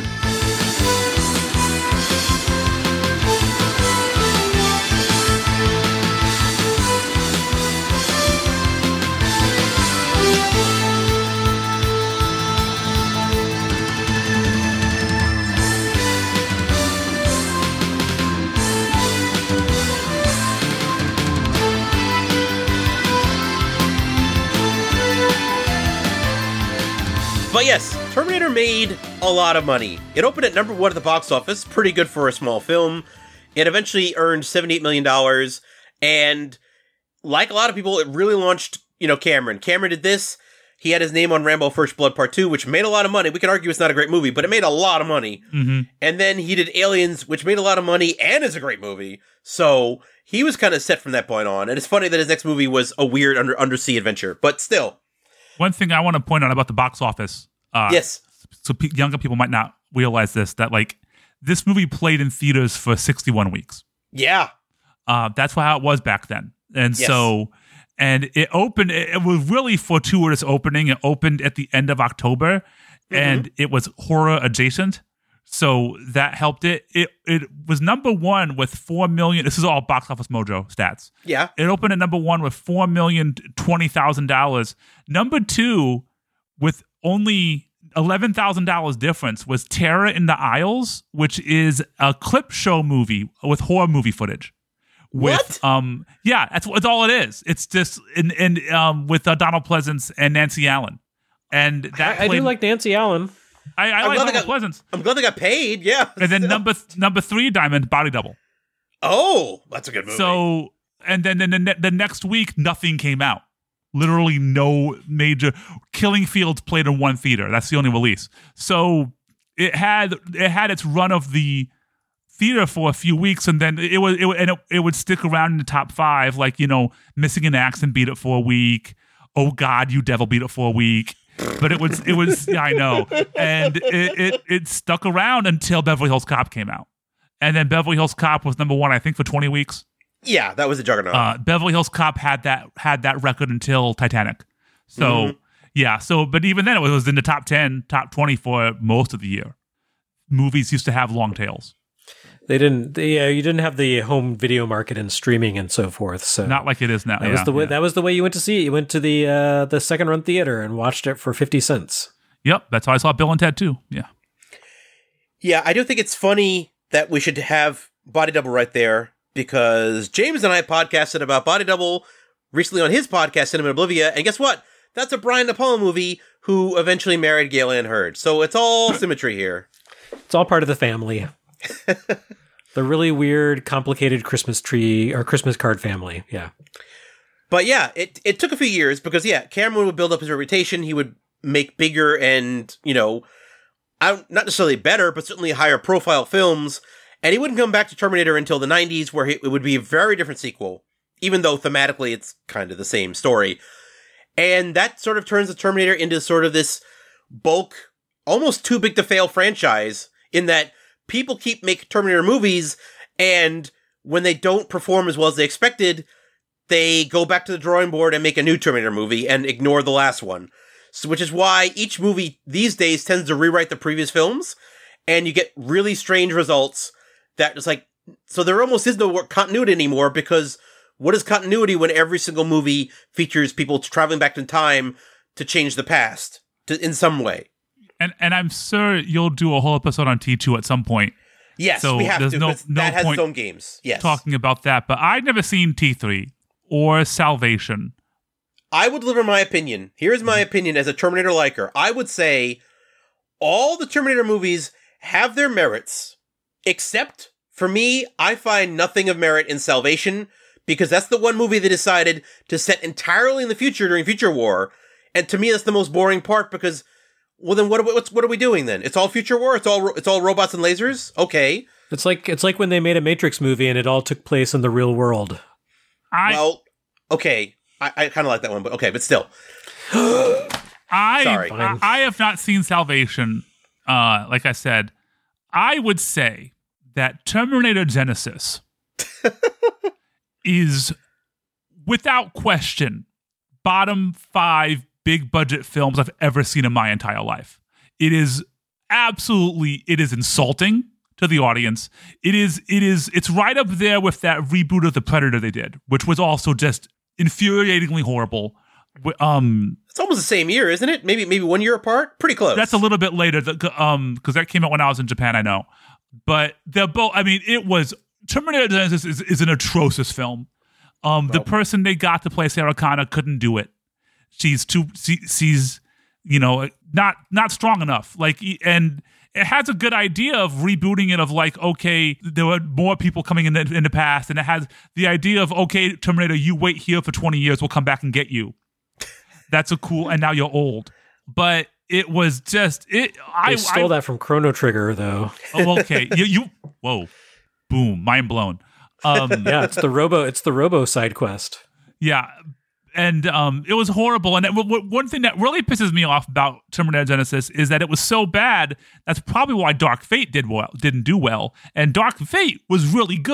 But yes, Terminator made a lot of money. It opened at number one at the box office, pretty good for a small film. It eventually earned seventy-eight million dollars, and like a lot of people, it really launched, you know, Cameron. Cameron did this. He had his name on Rambo First Blood Part two, which made a lot of money. We can argue it's not a great movie, but it made a lot of money. Mm-hmm. And then he did Aliens, which made a lot of money and is a great movie. So he was kind of set from that point on. And it's funny that his next movie was a weird under undersea adventure, but still. One thing I want to point out about the box office. Uh, Yes. So pe- younger people might not realize this, that like this movie played in theaters for sixty-one weeks. Yeah. Uh, that's how it was back then. And Yes. so and it opened. It was really fortuitous opening. It opened at the end of October, mm-hmm. and it was horror adjacent, so that helped it. It it was number one with four million. This is all Box Office Mojo stats. Yeah, it opened at number one with four million twenty thousand dollars. Number two with only eleven thousand dollars difference was Terror in the Aisles, which is a clip show movie with horror movie footage. With, what? Um, yeah, that's, that's all it is. It's just in, in um with uh, Donald Pleasance and Nancy Allen, and that I, I played, do like Nancy Allen. I, I I'm like glad they Donald got- Pleasance. I'm glad they got paid. Yeah, And then number th- number three diamond, Body Double. oh, that's a good movie. So and then then the, ne- the next week nothing came out. Literally no major. Killing Fields played in one theater. That's the only release. So it had it had its run of the theater for a few weeks, and then it was it, and it, it would stick around in the top five, like, you know, Missing in Action beat it for a week. Oh God, You Devil beat it for a week. But it was it was yeah, I know, and it, it it stuck around until Beverly Hills Cop came out, and then Beverly Hills Cop was number one, I think, for twenty weeks. yeah, that was a juggernaut. Uh, Beverly Hills Cop had that had that record until Titanic. So Mhm. yeah, so but even then it was in the top ten, top twenty for most of the year. Movies used to have long tails, They didn't. They, uh, you didn't have the home video market and streaming and so forth. So not like it is now. that was Yeah, the way. yeah. That was the way you went to see it. You went to the uh, the second run theater and watched it for fifty cents. Yep, that's how I saw Bill and Ted too. Yeah, Yeah, I do think it's funny that we should have Body Double right there, because James and I podcasted about Body Double recently on his podcast, Cinema Oblivia, and guess what? That's a Brian De Palma movie who eventually married Gail Ann Hurd. So it's all symmetry here. It's all part of the family. The really weird, complicated Christmas tree or Christmas card family. Yeah. But yeah, it it took a few years because, yeah, Cameron would build up his reputation. He would make bigger and, you know, I don't- not necessarily better, but certainly higher profile films. And he wouldn't come back to Terminator until the nineties, where he, it would be a very different sequel, even though thematically it's kind of the same story. And that sort of turns the Terminator into sort of this bulk, almost too big to fail franchise, in that people keep making Terminator movies, and when they don't perform as well as they expected, they go back to the drawing board and make a new Terminator movie and ignore the last one. So, which is why each movie these days tends to rewrite the previous films, and you get really strange results that it's like, so there almost is no continuity anymore, because what is continuity when every single movie features people traveling back in time to change the past to, in some way? and and I'm sure you'll do a whole episode on T two at some point. Yes, So we have there's to, no- because no that has point its own games. Yes. Talking about that, but I'd never seen T three or Salvation. I would deliver my opinion. Here's my opinion as a Terminator liker. I would say all the Terminator movies have their merits, except for me, I find nothing of merit in Salvation, because that's the one movie they decided to set entirely in the future during Future War. And to me, that's the most boring part, because, well, then what are we, what's, what are we doing then? It's all Future War? It's all ro- it's all robots and lasers? Okay. It's like it's like when they made a Matrix movie and it all took place in the real world. I well, okay. I, I kind of like that one, but okay, but still. I, Sorry. I I have not seen Salvation. Uh, like I said, I would say that Terminator Genesis is, without question, bottom five big budget films I've ever seen in my entire life. It is absolutely, it is insulting to the audience. It is, it is, it's right up there with that reboot of The Predator they did, which was also just infuriatingly horrible. W- Um, It's almost the same year, isn't it? Maybe maybe one year apart? Pretty close. That's a little bit later, the- um, because that came out when I was in Japan. I know, but they're both. I mean, it was Terminator Genesis is, is an atrocious film. Um, the person they got to play Sarah Connor couldn't do it. She's too. She, she's you know not not strong enough. Like, and it has a good idea of rebooting it. Of like, okay, there were more people coming in the, in the past, and it has the idea of, okay, Terminator, you wait here for twenty years, we'll come back and get you. That's a cool, and now you're old. But it was just it. They I stole I, that from Chrono Trigger, though. Oh, okay. you, you. Whoa. Boom. Mind blown. Um, Yeah, it's the Robo. It's the Robo side quest. yeah. And um, it was horrible. And it, w- w- one thing that really pisses me off about Terminator Genesis is that it was so bad. That's probably why Dark Fate did well, didn't do well. And Dark Fate was really good.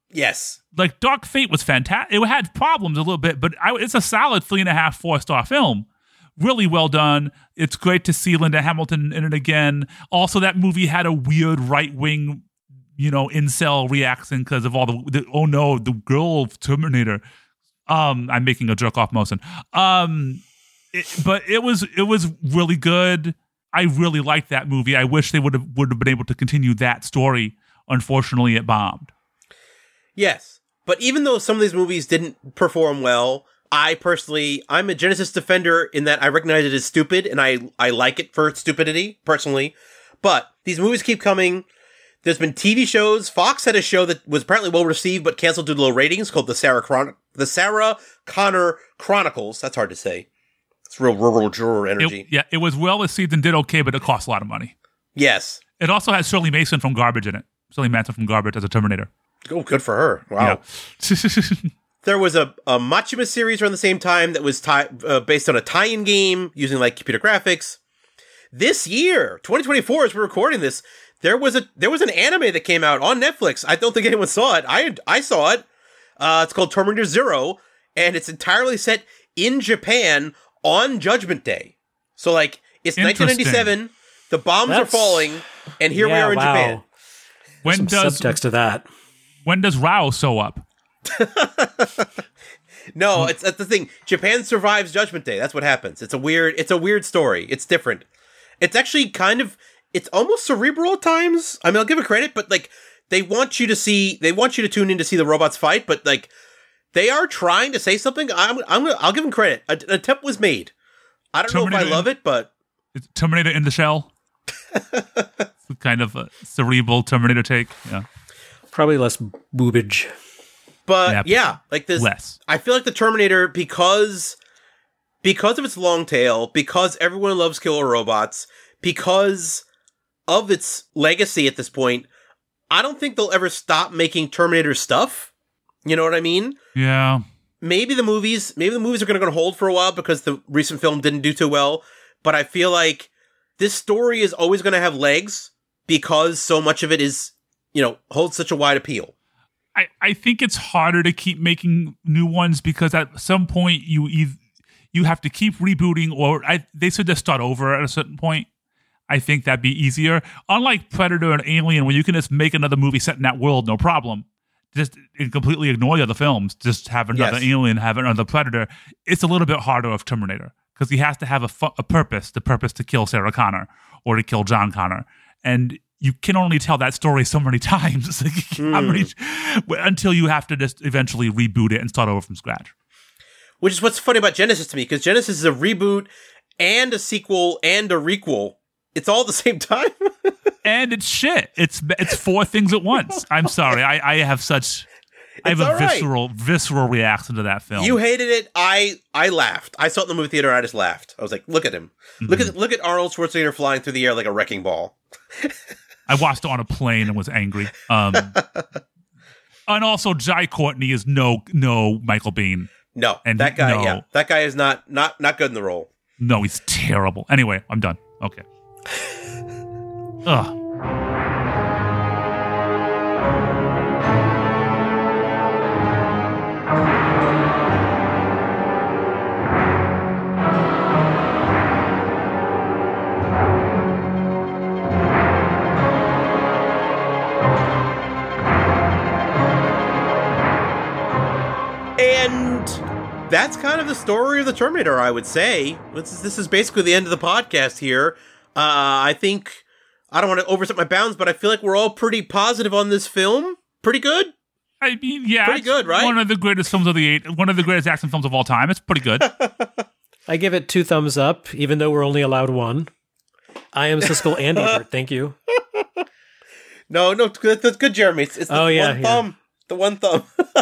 Yes. Like Dark Fate was fantastic. It had problems a little bit, but I, it's a solid three and a half, four star film. Really well done. It's great to see Linda Hamilton in it again. Also, that movie had a weird right wing, you know, incel reaction because of all the, the oh no, the girl of Terminator. Um, I'm making a jerk off motion. Um, it, but it was it was really good. I really liked that movie. I wish they would have would have been able to continue that story. Unfortunately, it bombed. Yes, but even though some of these movies didn't perform well, I personally, I'm a Genesis defender in that I recognize it as stupid, and I, I like it for its stupidity, personally. But these movies keep coming. There's been T V shows. Fox had a show that was apparently well received, but canceled due to low ratings, called the Sarah Chron- the Sarah Connor Chronicles. That's hard to say. It's real rural juror energy. It, yeah, it was well received and did okay, but it cost a lot of money. Yes. It also has Shirley Mason from Garbage in it. Shirley Manson from Garbage as a Terminator. Oh, good for her. Wow. Yeah. There was a, a Machinima series around the same time that was tie, uh, based on a tie-in game using like computer graphics. This year, twenty twenty-four, as we're recording this, there was a there was an anime that came out on Netflix. I don't think anyone saw it. I I saw it. Uh, it's called Terminator Zero, and it's entirely set in Japan on Judgment Day. So like it's nineteen ninety-seven, the bombs That's, are falling, and here yeah, we are in wow. Japan. When Some does subtext to that? when does Rao sew up? No, it's that's the thing. Japan survives Judgment Day. That's what happens. It's a weird. It's a weird story. It's different. It's actually kind of. It's almost cerebral at times. I mean, I'll give it credit, but like they want you to see. They want you to tune in to see the robots fight, but like they are trying to say something. I'm. I'm. Gonna, I'll give them credit. A, an attempt was made. I don't Terminator know if I love in, it, but it's Terminator in the shell. It's kind of a cerebral Terminator take. Yeah. Probably less boobage. But yeah, yeah, like this. Less. I feel like the Terminator, because because of its long tail, because everyone loves killer robots, because of its legacy at this point, I don't think they'll ever stop making Terminator stuff. You know what I mean? Yeah. Maybe the movies, maybe the movies are going to hold for a while because the recent film didn't do too well. But I feel like this story is always going to have legs because so much of it is, you know, holds such a wide appeal. I, I think it's harder to keep making new ones because at some point you ev- you have to keep rebooting, or I, they should just start over at a certain point. I think that'd be easier. Unlike Predator and Alien, where you can just make another movie set in that world, no problem. Just completely ignore the other films. Just have another Yes. Alien, have another Predator. It's a little bit harder of Terminator because he has to have a, fu- a purpose, the purpose to kill Sarah Connor or to kill John Connor. And you can only tell that story so many times mm. How many, until you have to just eventually reboot it and start over from scratch. Which is what's funny about Genesis to me, because Genesis is a reboot and a sequel and a requel. It's all at the same time. And it's shit. It's it's four things at once. I'm sorry. I, I have such I have It's a all right. visceral visceral reaction to that film. You hated it. I I laughed. I saw it in the movie theater. I just laughed. I was like, look at him. Mm-hmm. Look at look at Arnold Schwarzenegger flying through the air like a wrecking ball. I watched it on a plane and was angry. Um, and also, Jai Courtney is no no Michael Biehn. No, And that guy. no. Yeah, that guy is not not not good in the role. No, he's terrible. Anyway, I'm done. Okay. Ugh. And that's kind of the story of the Terminator, I would say. This is, this is basically the end of the podcast here. Uh, I think, I don't want to overstep my bounds, but I feel like we're all pretty positive on this film. Pretty good? I mean, yeah, Pretty it's good, right? One of the greatest films of the eight, one of the greatest action films of all time. It's pretty good. I give it two thumbs up, even though we're only allowed one. I am Siskel and Ebert. Thank you. No, no, that's good, good, Jeremy. It's, it's the Oh, yeah, one yeah. thumb. The one thumb.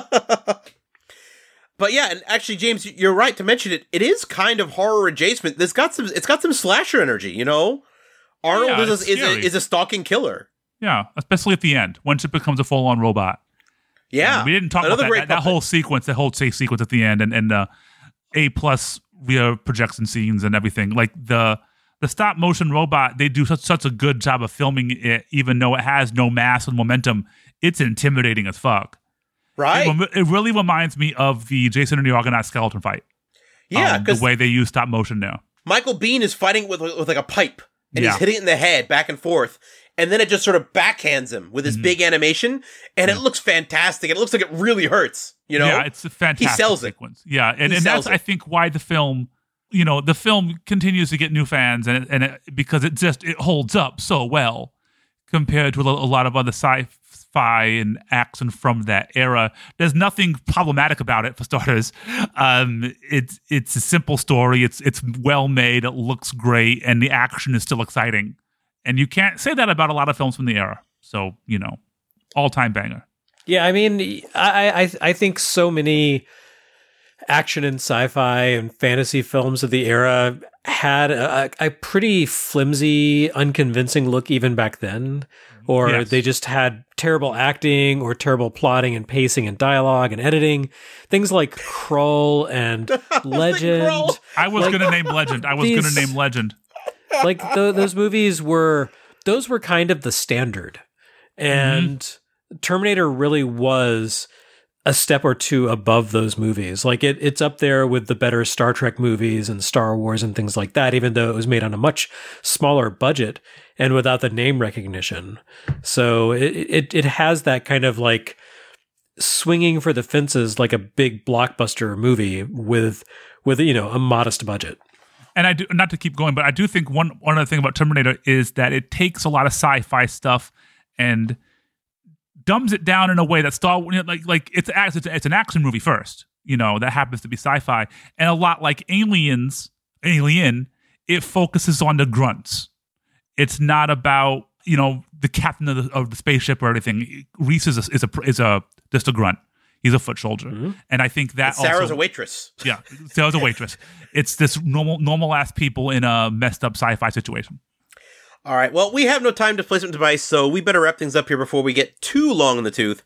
But yeah, and actually, James, you're right to mention it. It is kind of horror adjacent. It's got some, it's got some slasher energy, you know? Arnold Yeah, is, it's a, is, a, scary. is a stalking killer. Yeah, especially at the end, once it becomes a full-on robot. Yeah. We didn't talk Another about that, great that, that puppet. whole sequence, that whole chase sequence at the end, and and uh, A plus rear projection scenes and everything. Like the the stop motion robot, they do such such a good job of filming it, even though it has no mass and momentum. It's intimidating as fuck. Right? It, rem- it really reminds me of the Jason and the Argonaut skeleton fight. Yeah, um, because the way they use stop motion now. Michael Biehn is fighting with, with like a pipe, and Yeah. he's hitting it in the head back and forth, and then it just sort of backhands him with his Mhm. big animation, and it looks fantastic. It looks like it really hurts, you know? Yeah, it's a fantastic He sells it. sequence. Yeah, and, He and sells that's, it. I think, why the film, you know, the film continues to get new fans, and it, and it, because it just, it holds up so well compared to a, lo- a lot of other sci-fi and action from that era. There's nothing problematic about it, for starters. Um, it's it's a simple story. It's it's well made. It looks great, and the action is still exciting. And you can't say that about a lot of films from the era. So, you know, all-time banger. Yeah, I mean, I, I I think so many action and sci-fi and fantasy films of the era had a, a pretty flimsy, unconvincing look even back then, or Yes. they just had terrible acting or terrible plotting and pacing and dialogue and editing. Things like Krull and Legend. Krull. I was Like, going to name Legend. I was going these- to name Legend. Like th- those movies were, those were kind of the standard. And Mm-hmm. Terminator really was a step or two above those movies. Like it, it's up there with the better Star Trek movies and Star Wars and things like that, even though it was made on a much smaller budget and without the name recognition. So it, it, it has that kind of like swinging for the fences, like a big blockbuster movie with, with, you know, a modest budget. And I do, not to keep going, but I do think one one other thing about Terminator is that it takes a lot of sci-fi stuff and dumbs it down in a way that Star Wars, like like it's act- it's, it's an action movie first, you know, that happens to be sci-fi, and a lot like Aliens, Alien, it focuses on the grunts. It's not about, you know, the captain of the, of the spaceship or anything. Reese is a, is a is a just a grunt. He's a foot soldier, Mm-hmm. and I think that Sarah's also, a waitress. yeah, Sarah's a waitress. It's this normal normal ass people in a messed up sci-fi situation. All right. Well, we have no time to placement device, so we better wrap things up here before we get too long in the tooth.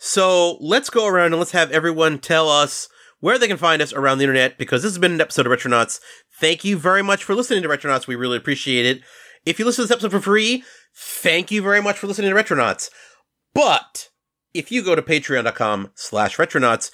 So let's go around and let's have everyone tell us where they can find us around the internet, because this has been an episode of Retronauts. Thank you very much for listening to Retronauts. We really appreciate it. If you listen to this episode for free, thank you very much for listening to Retronauts. But if you go to patreon.com slash retronauts,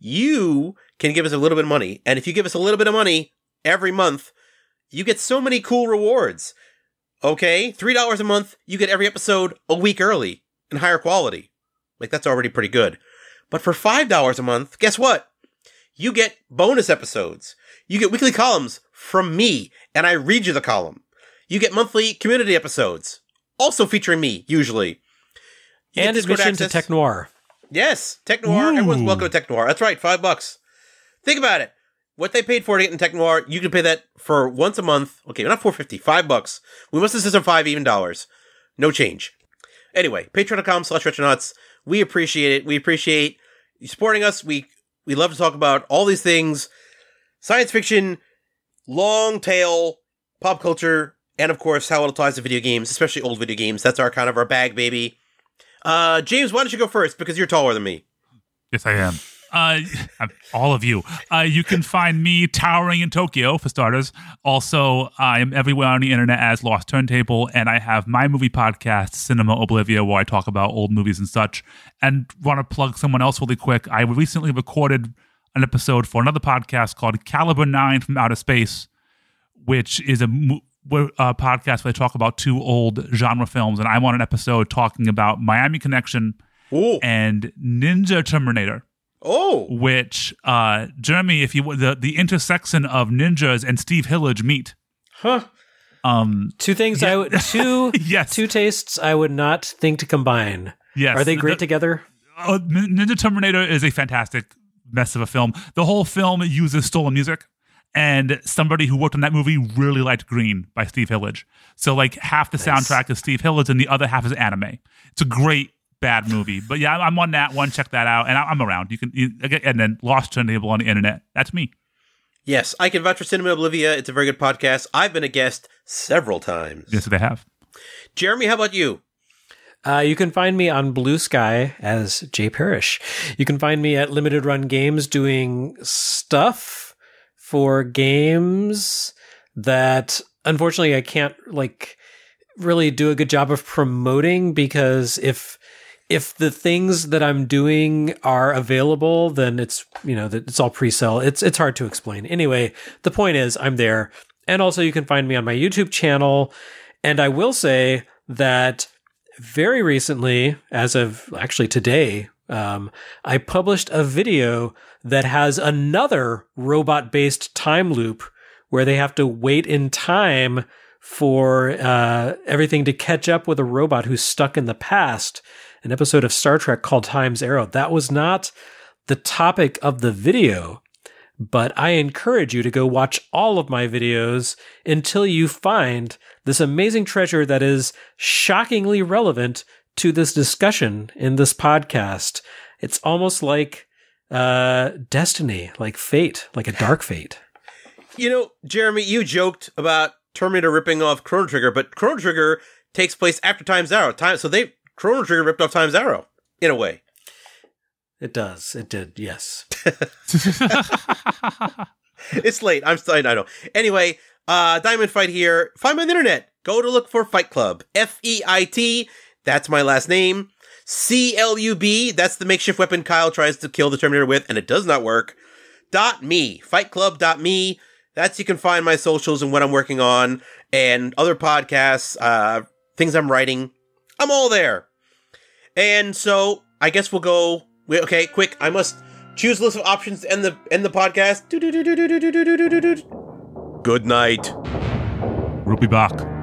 you can give us a little bit of money. And if you give us a little bit of money every month, you get so many cool rewards. Okay, three dollars a month, you get every episode a week early and higher quality. Like, that's already pretty good. But for five dollars a month, guess what? You get bonus episodes. You get weekly columns from me, and I read you the column. You get monthly community episodes, also featuring me, usually. You get And Discord admission to access. Tech Noir. Yes, Tech Noir. Ooh. Everyone's welcome to Tech Noir. That's right, five bucks. Think about it. What they paid for to get in Tech Noir, you can pay that for once a month. Okay, not four fifty, five bucks. We must insist on five even dollars. No change. Anyway, patreon.com slash retronauts. We appreciate it. We appreciate you supporting us. We we love to talk about all these things. Science fiction, long tail, pop culture, and of course, how it applies to video games, especially old video games. That's our kind of our bag, baby. Uh, James, why don't you go first? Because you're taller than me. Yes, I am. Uh, all of you. Uh, you can find me towering in Tokyo, for starters. Also, I am everywhere on the internet as Lost Turntable, and I have my movie podcast, Cinema Oblivia, where I talk about old movies and such. And want to plug someone else really quick. I recently recorded an episode for another podcast called Caliber nine from Outer Space, which is a, mo- a podcast where I talk about two old genre films. And I'm on an episode talking about Miami Connection Ooh. and Ninja Terminator. Oh. Which uh, Jeremy, if you the the intersection of ninjas and Steve Hillage meet. Huh. Um, Two things I would two Yes. two tastes I would not think to combine. yes, Are they great The- together? uh, Ninja Terminator is a fantastic mess of a film. The whole film uses stolen music, and somebody who worked on that movie really liked Green by Steve Hillage. So like half the soundtrack is Steve Hillage, and the other half is anime. It's a great bad movie, but yeah, I'm on that one. Check that out, and I'm around. You can, you, and then Lost Turntable on the internet. That's me. Yes, I can vouch for Cinema Oblivia. It's a very good podcast. I've been a guest several times. Yes, they have. Jeremy, how about you? Uh, you can find me on Blue Sky as Jay Parrish. You can find me at Limited Run Games doing stuff for games that unfortunately I can't like really do a good job of promoting, because if if the things that I'm doing are available, then it's, you know, that it's all pre-sell. It's it's hard to explain. Anyway, the point is I'm there. And also you can find me on my YouTube channel. And I will say that very recently, as of actually today, um, I published a video that has another robot-based time loop where they have to wait in time for uh, everything to catch up with a robot who's stuck in the past. An episode of Star Trek called Time's Arrow. That was not the topic of the video, but I encourage you to go watch all of my videos until you find this amazing treasure that is shockingly relevant to this discussion in this podcast. It's almost like uh, destiny, like fate, like a dark fate. You know, Jeremy, you joked about Terminator ripping off Chrono Trigger, but Chrono Trigger takes place after Time's Arrow. Time, so they Chrono Trigger ripped off Time's Arrow, in a way. It does. It did, yes. It's late. I'm still, I know. Anyway, uh, Diamond Fight here. Find me on the internet. Go to look for Fight Club. F E I T. That's my last name. C L U B. That's the makeshift weapon Kyle tries to kill the Terminator with, and it does not work. Dot me. Fight Club dot me. That's you can find my socials and what I'm working on and other podcasts, uh, things I'm writing. I'm all there. And so I guess we'll go. Wait, okay, quick. I must choose a list of options to end the end the podcast. Good night. Rupee Bach.